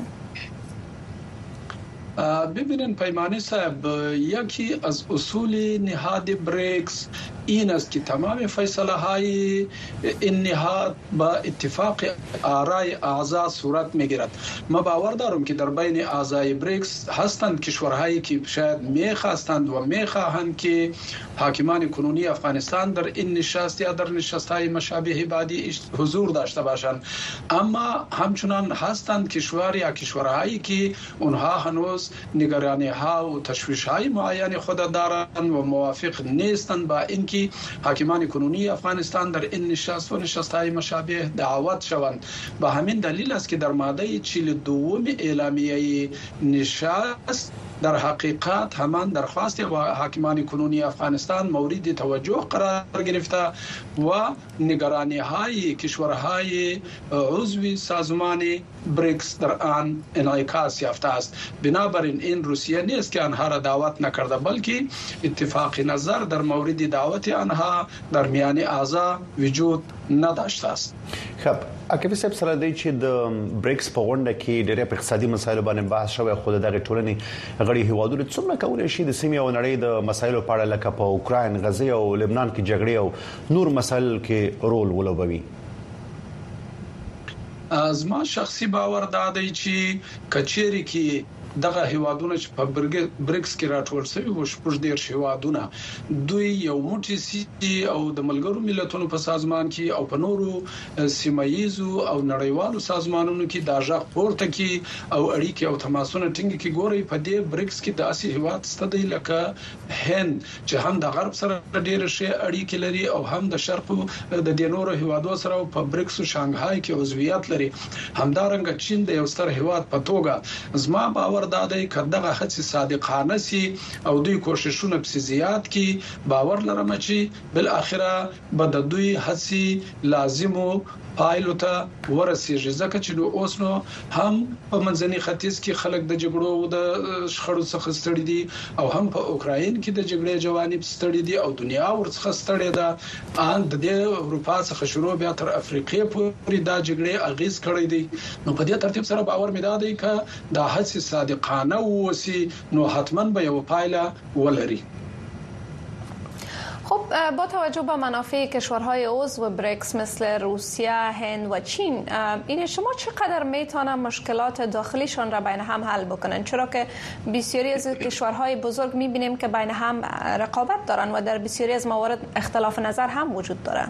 ببینن پیمانی صاحب، یکی از اصول نهاد بریکس این است که تمام فیصله های این نهاد با اتفاق آرای اعضا صورت میگیرد. ما باور دارم که در بین اعضای بریکس هستند کشورهایی که شاید میخواستند و میخواهند که حاکمان کنونی افغانستان در این نشست یا در نشست‌های مشابه بعدی حضور داشته باشند، اما همچنان هستند کشور یا کشورهایی که اونها هنوز نگرانی ها و تشویش های معین خود دارند و موافق نیستند با اینکه حاکمان کنونی افغانستان در این نشست و نشست‌های مشابه دعوت شوند. به همین دلیل است که در ماده چهل و دو اعلامیه نشست در حقیقت همان درخواست حاکمان کنونی افغانستان مورد توجه قرار گرفته و نگرانی های کشورهای عضو سازمان بریکس در آن انعکاس یافته است. بنابراین این روسیه نیست که آنها را دعوت نکرده، بلکه اتفاق نظر در مورد دعوت آنها در میان اعضا وجود نداشته است. خب اکه صاحب سره دی چې د بریکس په غونډه کې ډېر اقتصادي مسایلو باندې بحث شوی، خو دغه ټولنې غړي هیوادونو څومره کولی شي د سیمې او نړۍ د مسایلو په اړه لکه په اوکراین، غزه او لبنان کې جګړې او نور مسایل کې رول ولوبوي؟ از ما شخصي باور دادی چې کچېری کې دغه هیوادونه چې په بریکس کې راټول شوي و شپږ ډیر هیوادونه دوی یو موټی سي او د ملګرو ملتونو په سازمان کې او په نورو سیمایزو او نړیوالو سازمانونو کې دا ځخ پورته کې او اړیکې او تماسونه ټینګ کې ګوري. په دې بریکس کې د اسي هیواد ستدي لکه هند چې هم د غرب سره ډیر شي اړیکې لري او هم د شرق د دینورو هیوادو سره په بریکس او شانګهای کې عضویت لري. همدارنګه چین د یو ستر هیواد په توګه زما باور دادی کداغه هڅه صادقانه سي او دوی کوششونه په زیات کې باور لرم چې بل اخره به د دوی هڅه لازمو پایلو ته ورسیږي ځکه چې اوس نو هم په منځني ختیځ کې خلک د جګړو د شخړو څخه ستړي دي او هم په اوکرين کې د جګړې جوانب ستړي دي او دنیا ورڅخه ستړي ده ان د اروپا څخه شروع بیا تر افریقې پورې دا جګړې اغیز کړې دي نو په دې ترتیب سره باور مې دادی ک دا هڅه صادقانه وسی نو حتما به یو پایله ولري. خب با توجه به منافع کشورهای عضو بریکس مثل روسیه، هند و چین، این شما چقدر میتونن مشکلات داخلیشان را بین هم حل بکنن؟ چرا که بسیاری از کشورهای بزرگ میبینیم که بین هم رقابت دارن و در بسیاری از موارد اختلاف نظر هم وجود دارن.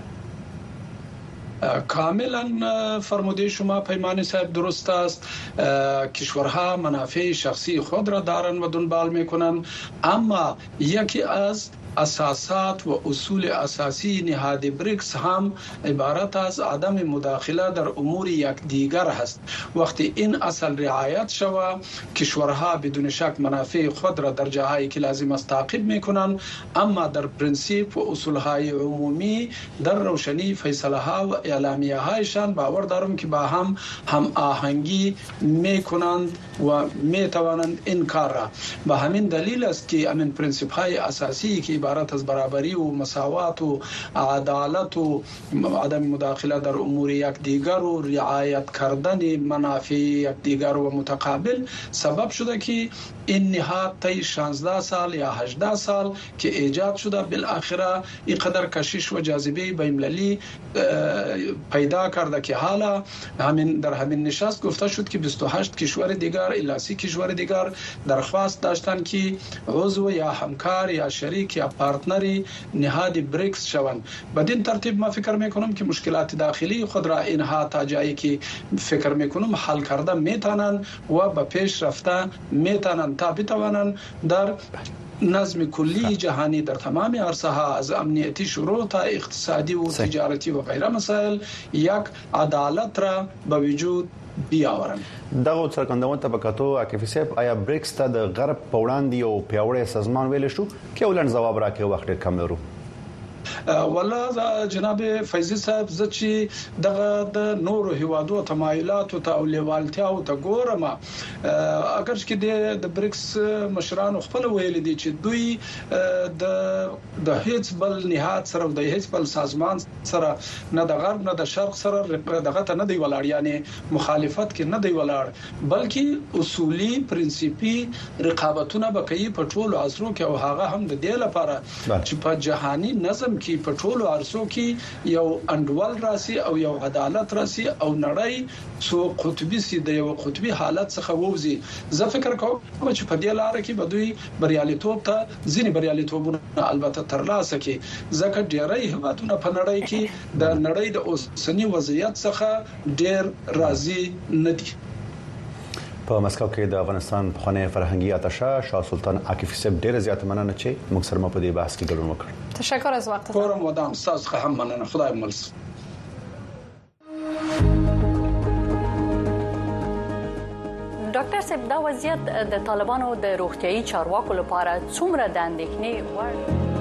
کاملا فرموده شما پیمانی صاحب درست است. کشورها منافع شخصی خود را دارن و دنبال میکنن، اما یکی از اساسات و اصول اساسی نهاد بریکس هم عبارت از عدم مداخله در امور یکدیگر هست. وقتی این اصل رعایت شود کشورها بدون شک منافع خود را در جاهایی که لازم است تعقیب میکنند، اما در پرینسیپ و اصول های عمومی در روشنی فیصله ها و اعلامیه هایشان باور دارم که با هم هم آهنگی میکنند و میتوانند این کار را. به همین دلیل است که همین پرینسیپ های اساسی که عبارت از برابری و مساوات و عدالت و عدم مداخله در امور یکدیگر و رعایت کردن منافع یکدیگر و متقابل سبب شده که این نهاد طی شانزده سال یا هجده سال که ایجاد شده بالاخره اینقدر کشش و جاذبه بین‌المللی پیدا کرده که حالا همین در همین نشست گفته شد که بیست و هشت کشور دیگر الی سی کشور دیگر درخواست داشتن که عضو یا همکار یا شریک یا پارتنری نهاد بریکس شوند. بدین ترتیب ما فکر میکنم که مشکلات داخلی خود را اینها تا جایی که فکر میکنم حل کرده میتونن و به پیش رفته میتونن تا بتوانن در نظم کلی جهانی در تمام عرصه ها از امنیتی شروع تا اقتصادی و تجارتی و غیره مسائل یک عدالت را به وجود بیاورن. دغه څرګندونه طبقاتو اکیفیسیب آیا بریکس ته د غرب په وړاندې او پیاوړی سازمان ویل شو کې ولن جواب راکې وخت کم لرو؟ والله جناب فیضی صاحب زچی دغه د نورو هیوادو تمایلات او تولیوالتیا او ته ګورم اگر چې د بریکس مشران خپل ویل دي چې دوی د د هیڅ بل نهاد سره او د هیڅ بل سازمان سره نه د غرب نه د شرق سره دغه ته نه دی ولاړ، یعنی مخالفت کې نه دی ولاړ، بلکې اصولي پرنسپي رقابتونه به کوي په ټولو عصرو کې او هغه هم د دې لپاره چې په جهاني نظم کې په ټولو عرصو کې یو انډول راسي او یو عدالت راسي او نړۍ څو قطبي سي د یو قطبي حالت څخه ووزي. زه فکر کوم چې په دې لار کې به دوی بریالیتوب ته ځینې بریالیتوبونه البته ترلاسه کوي، ځکه ډېری هیوادونه په نړۍ کې د نړۍ د اوسنی وضعیت څخه ډېر راضي نه دي. په مسکو کې د افغانستان پخوانی فرهنګي اتشه شاه سلطان عاکف صاحب ډېر زیات مننه چې موږ سره په دې بحث کې ګډون وکړ. تشکر از وقتتان. کورم ودام تاسو هم مننه. خدای ملس. ډاکټر صاحب دا وضعیت د طالبانو د روغتيایي چارواکو لپاره څومره د اندېښنې وړ؟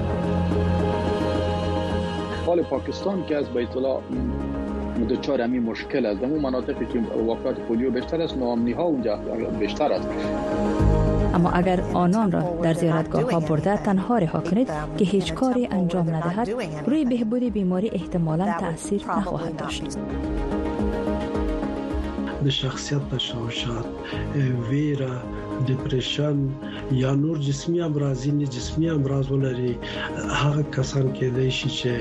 حال پاکستان که از بیت الله دچار همین مشکل است. در اون مناطقی که واقعات پولیو بیشتر است، ناامنی ها اونجا بیشتر است. اما اگر آنان را در زیارتگاه ها برده تنها رها کنید که هیچ کاری انجام ندهد، روی بهبود بیماری احتمالاً تأثیر نخواهد داشت. د شخصیت تشوشات، ویره، دپریشن یا نور جسمی امراض نه جسمی امراض ولري، هغه کسان کې دی چې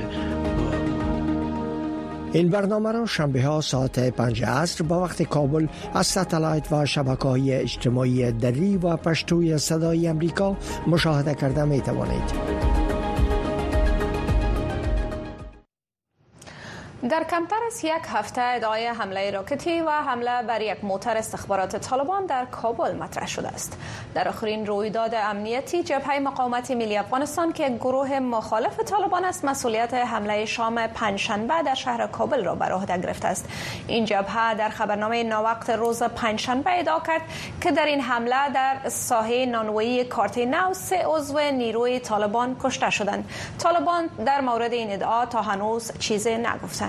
این برنامه را شنبه ها ساعت پنج عصر با وقت کابل از ستلایت و شبکه‌های اجتماعی دری و پشتوی صدای امریکا مشاهده کرده می توانید. در کمتر از یک هفته ادعای حمله راکتی و حمله بر یک موتر استخبارات طالبان در کابل مطرح شده است. در آخرین رویداد امنیتی، جبهه مقاومت ملی افغانستان که گروه مخالف طالبان است، مسئولیت حمله شام پنجشنبه در شهر کابل را بر عهده گرفته است. این جبهه در خبرنامه ناوقت روز پنجشنبه ادعا کرد که در این حمله در ساحه نانوایی کارت نو سه عضو نیروی طالبان کشته شدند. طالبان در مورد این ادعا تا هنوز چیزی نگفتند.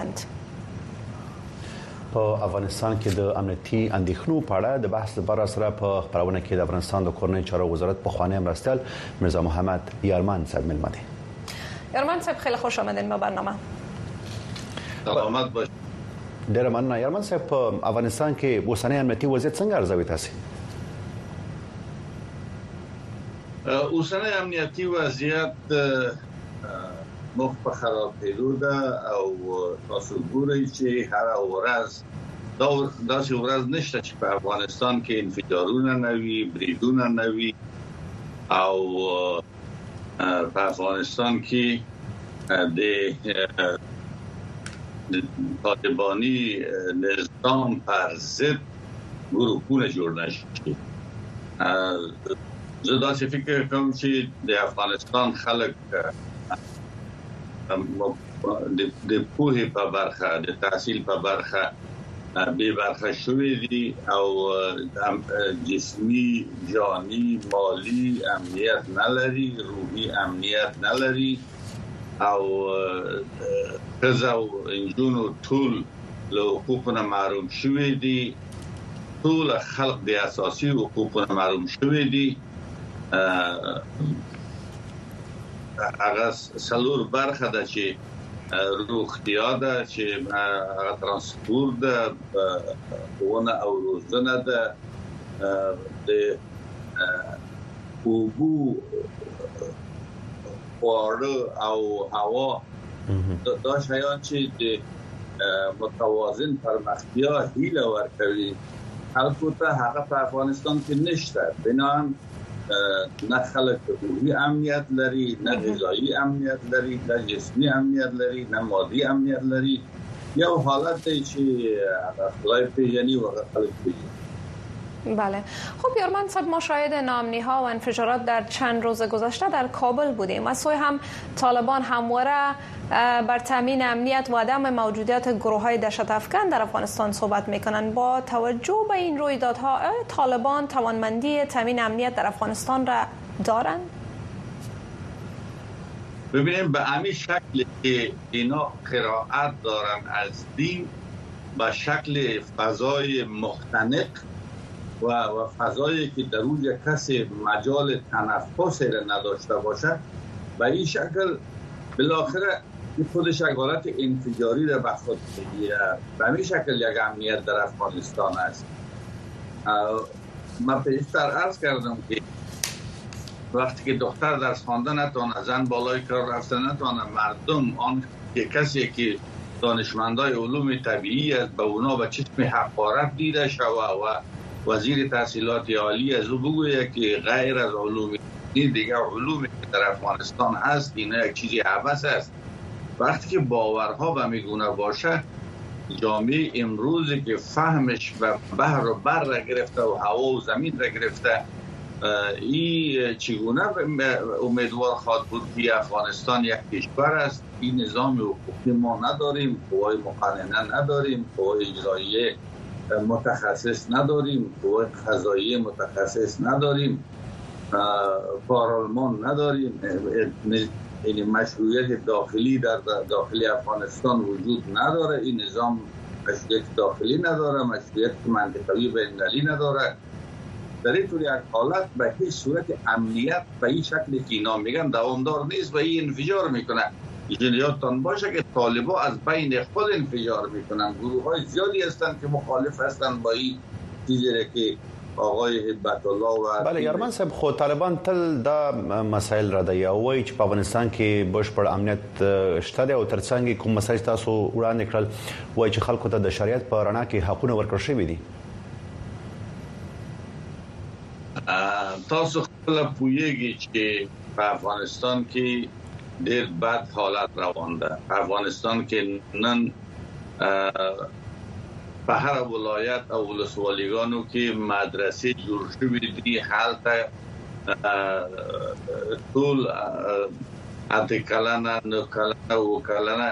په افغانستان کې د امنیتي اندېښنو په اړه د بحث لپاره سره په خبرونه کې د افغانستان د کورنۍ چارو وزارت پخوانی مرستیال مرزا محمد یارمان صاحب ملمه دي. یارمان صاحب خیلی خوش آمدین به برنامه. سلامت باشید. ډیره مننه. یارمان صاحب، په افغانستان کې اوسنی امنیتي وضعیت څنګه ارزوي تاسو؟ اوسنی امنیتي وضعیت مخ په خرابېدو ده او تاسو ګورئ چې هر ورځ دا داسې ورځ نشته چې په افغانستان کې انفجارونه نه وي، بریدونه نه وي او په افغانستان کې د طالباني نظام پر ضد ګروپونه جوړ نشي. زه داسې فکر کوم چې د افغانستان خلک د پوهې په برخه، د تحصیل په برخه به برخه شوی دي او جسمی، جانی، مالی امنیت نلري، روحي امنیت نلري او ښځه او نجونو ټول له حقوقونو محروم شوی دي. ټول خلک د اساسي حقوقونو محروم شوی دي. هغه څلور برخه ده چې روغتیا ده، چې هغه ترانسپورت ده، ونه او روزنه ده، د اوبو، خواړه او هوا. دا شیان چې د متوازن پرمختیا هیله ورکوي خلکو ته، هغه په افغانستان کې نشته. بنان نه خلک روحي امنیت لري، نه غذایی امنیت لري، نه جسمی امنیت لري، نه مادي امنیت لري. یو حالت دی چې خدای پیژني و خلک پیژني. بله. خب یارمان صاحب، ما شاهد ناامنی‌ها و انفجارات در چند روز گذشته در کابل بودیم. از سوی هم طالبان همواره بر تامین امنیت و عدم موجودیت گروه‌های دهشت افکن در افغانستان صحبت می‌کنند. با توجه به این رویدادها، طالبان توانمندی تامین امنیت در افغانستان را دارند؟ ببینیم به همین شکل که اینا قرائت دارن از دین، به شکل فضای مختنق و و فضایی که در روی کسی مجال تنفس را نداشته باشه، به این شکل بالاخره خودش یک حالت انفجاری را به خود میگیره. به این شکل یک امنیت در افغانستان است. من پیشتر عرض کردم که وقتی که دختر درس خوانده نتونه، زن بالای کار رفته نتونه، مردم آن که کسی که دانشمندای علوم طبیعی است به اونا به چشم حقارت دیده شوه و وزیر تحصیلات عالی از او بگوید که غیر از علوم دیگه علومی که در افغانستان هست اینا یک چیزی عبث است. وقتی که باورها به میگونه باشه، جامعه امروزی که فهمش و بحر و بر را گرفته و هوا و زمین را گرفته، این چگونه امیدوار خواهد بود که افغانستان یک کشور است. این نظام حقوقی ما نداریم، قوای مقننه نداریم، قوای اجرایی متخصص نداریم، قوای قضایی متخصص نداریم، پارلمان نداریم. این مشروعیت داخلی در داخل افغانستان وجود نداره. این نظام مشروعیت داخلی نداره، مشروعیت منطقوی بین‌المللی نداره. در این طور یک حالت به هیچ صورت امنیت به این شکلی که اینا میگن دوامدار نیست و این انفجار میکنه. یادتان باشه که طالبا از بین خود انفجار میکنن. گروه های زیادی هستند که مخالف هستند با این چیزی که آقای هبت الله و بله یارمان صاحب، خو طالبان تل دا مسائل را دی او وایي چې په افغانستان کې بشپړ امنیت شته دی او ترڅنګ کوم مسایل تاسو وړاندې کړل، وایي چې خلکو ته د شریعت په رڼا کې حقونه ورکړل شوي دي. تاسو خپل پوهیږئ چې په افغانستان کې ډېر بد حالت روان ده. په افغانستان کې نن په هر ولایت او ولسوالیګانو کې مدرسې جوړ شوې دي. هلته ټول اته کلنه نو کلنه او کلنه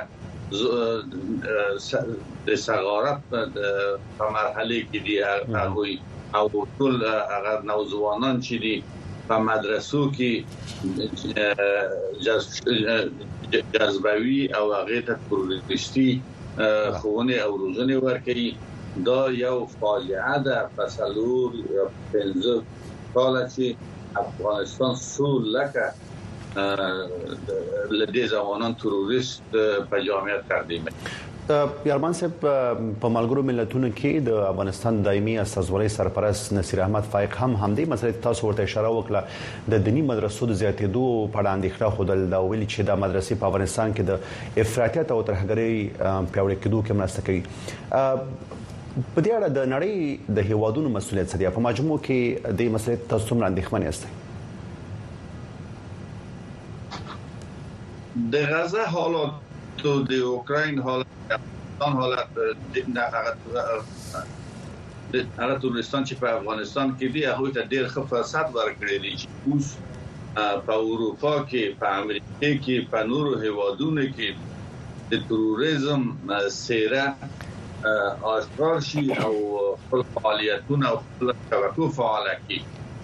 د صغارت په مرحله کې دي هغه او ټول هغه نوځوانان چې دي په مدرسو کې جذبوي او هغه ته پروتستي خوونه او روزنه ورکړي. دا یو فاجعه ده. فسلور یا پنځه کال چې افغانستان سو لکه لدې ځوانان تروریست په جامعه تقدیم. یارمان صاحب په ملګرو ملتونو کې د افغانستان دایمي استازولۍ سرپرست نصیر احمد فائق هم همدې مسلې تاسو ورته اشاره وکړه د دینی مدرسو د زیاتېدو په اړه اندېښنه خوده دا ویلي چې د مدرسې په افغانستان کې د افراطیت او ترهګرۍ پیاوړي کېدو کې مرسته کوي. په دې اړه د نړۍ د هیوادونو مسؤلیت څه دی؟ په مجموع کې د مسلې تاسو څومره اندېښمن یاستئ؟ د غزه حالات تو د اوکراین حالت افغانستان حالت د هغه تورستان چې په افغانستان کې دی هغه ته ډېر ښه فرصت ورکړی دی چې اوس په اروپا کې په امریکا کې په نورو هیوادونو کې د تروریزم سیره آشکار شي او خپل فعالیتونه او خپل شبکو فعاله کړي.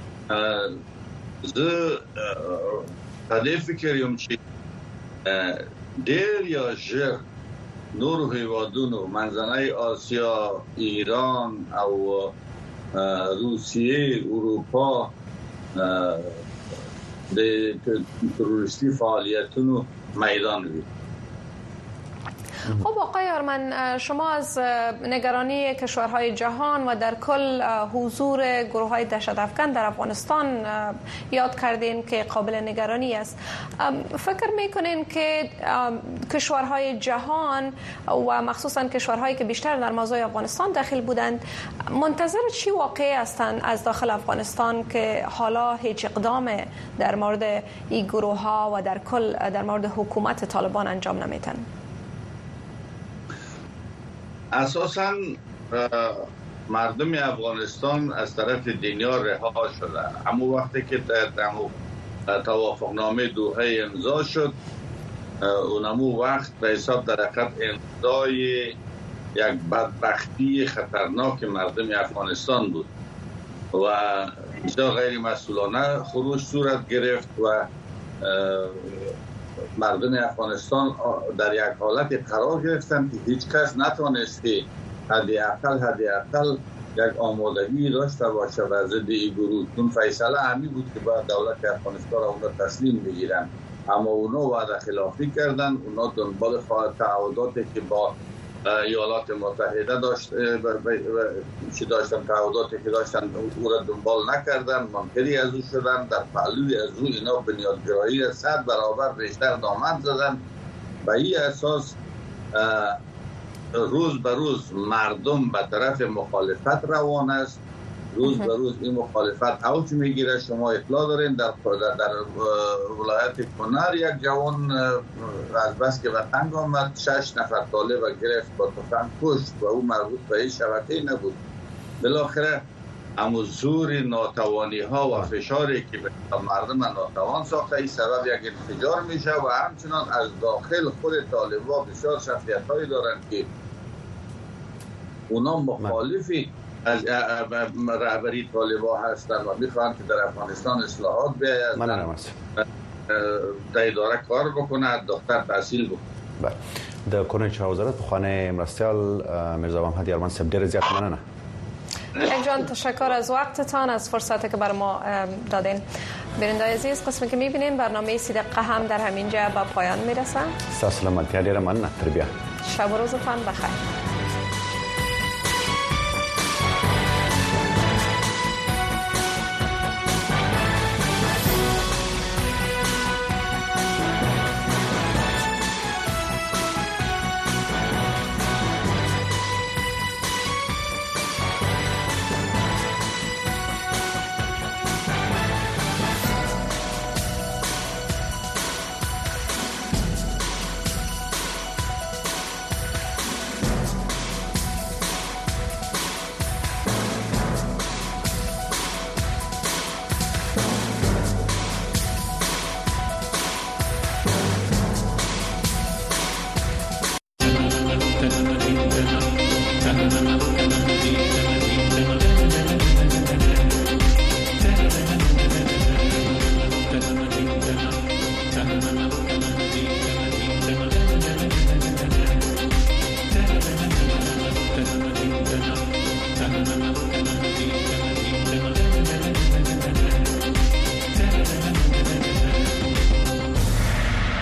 زه په دې فکر یم چې ډېر یا ژر نورو هیوادونو منځنۍ آسیا، ایران او روسیه، اروپا د تروریستی فعالیتونو میدان وي. خب آقای آرمن، شما از نگرانی کشورهای جهان و در کل حضور گروه‌های دهشت‌افکن در افغانستان یاد کردین که قابل نگرانی است. فکر می‌کنین که کشورهای جهان و مخصوصاً کشورهایی که بیشتر در موضوع افغانستان داخل بودند منتظر چی واقعی هستند از داخل افغانستان که حالا هیچ اقدام در مورد این گروه‌ها و در کل در مورد حکومت طالبان انجام نمیدن؟ اساساً مردم افغانستان از طرف دنیا رها شده. اما وقتی که توافقنامه دوحه امضا شد اونمو وقت به حساب در حقیقت امضای یک بدبختی خطرناک مردم افغانستان بود و اینجا غیر مسئولانه خروج صورت گرفت و مردم افغانستان در یک حالت قرار گرفتن که هیچ کس نتوانستی حداقل حداقل یک آمادگی داشته باشه بر ضد این گروه. چون فیصله همین بود که باید دولت افغانستان را اونها تسلیم بگیرن، اما اونا وعده خلافی کردن. اونا دنبال تعهداتی که با ایالات متحده داشت چی داشتن تعهداتی که داشتن او را دنبال نکردن، منکری از او شدن. در پهلوی از او اینا بنیادگرایی صد برابر بیشتر دامن زدن. به این اساس روز به روز مردم به طرف مخالفت روان است. روز به روز این مخالفت اوج میگیره. شما اطلاع دارین در در ولایت کنر یک جوان از بس که وطن آمد شش نفر طالب گرفت با تفنگ کشت و او مربوط به این شبکه نبود. بالاخره اما زور ناتوانی ها و فشاری که به مردم ناتوان ساخته این سبب یک انفجار میشه و همچنان از داخل خود طالبان بسیار شخصیت هایی دارند که اونا مخالفی از رهبری طالبان هستند و میخواهند که در افغانستان اصلاحات بیاید، در اداره کار بکنه، دختر تحصیل بکنه. د کورنۍ چارو وزارت په خانه مرستیال میرزا محمد یارمان صاحب ډیر زیات مننه. یک جان تشکر از وقتتان، از فرصتی که بر ما دادین. بیننده عزیز، قسمی که میبینین برنامه صدقه هم در همینجا به پایان میرسه. سلامتی ډیر مننه. تربیه. شب و روزتان بخیر.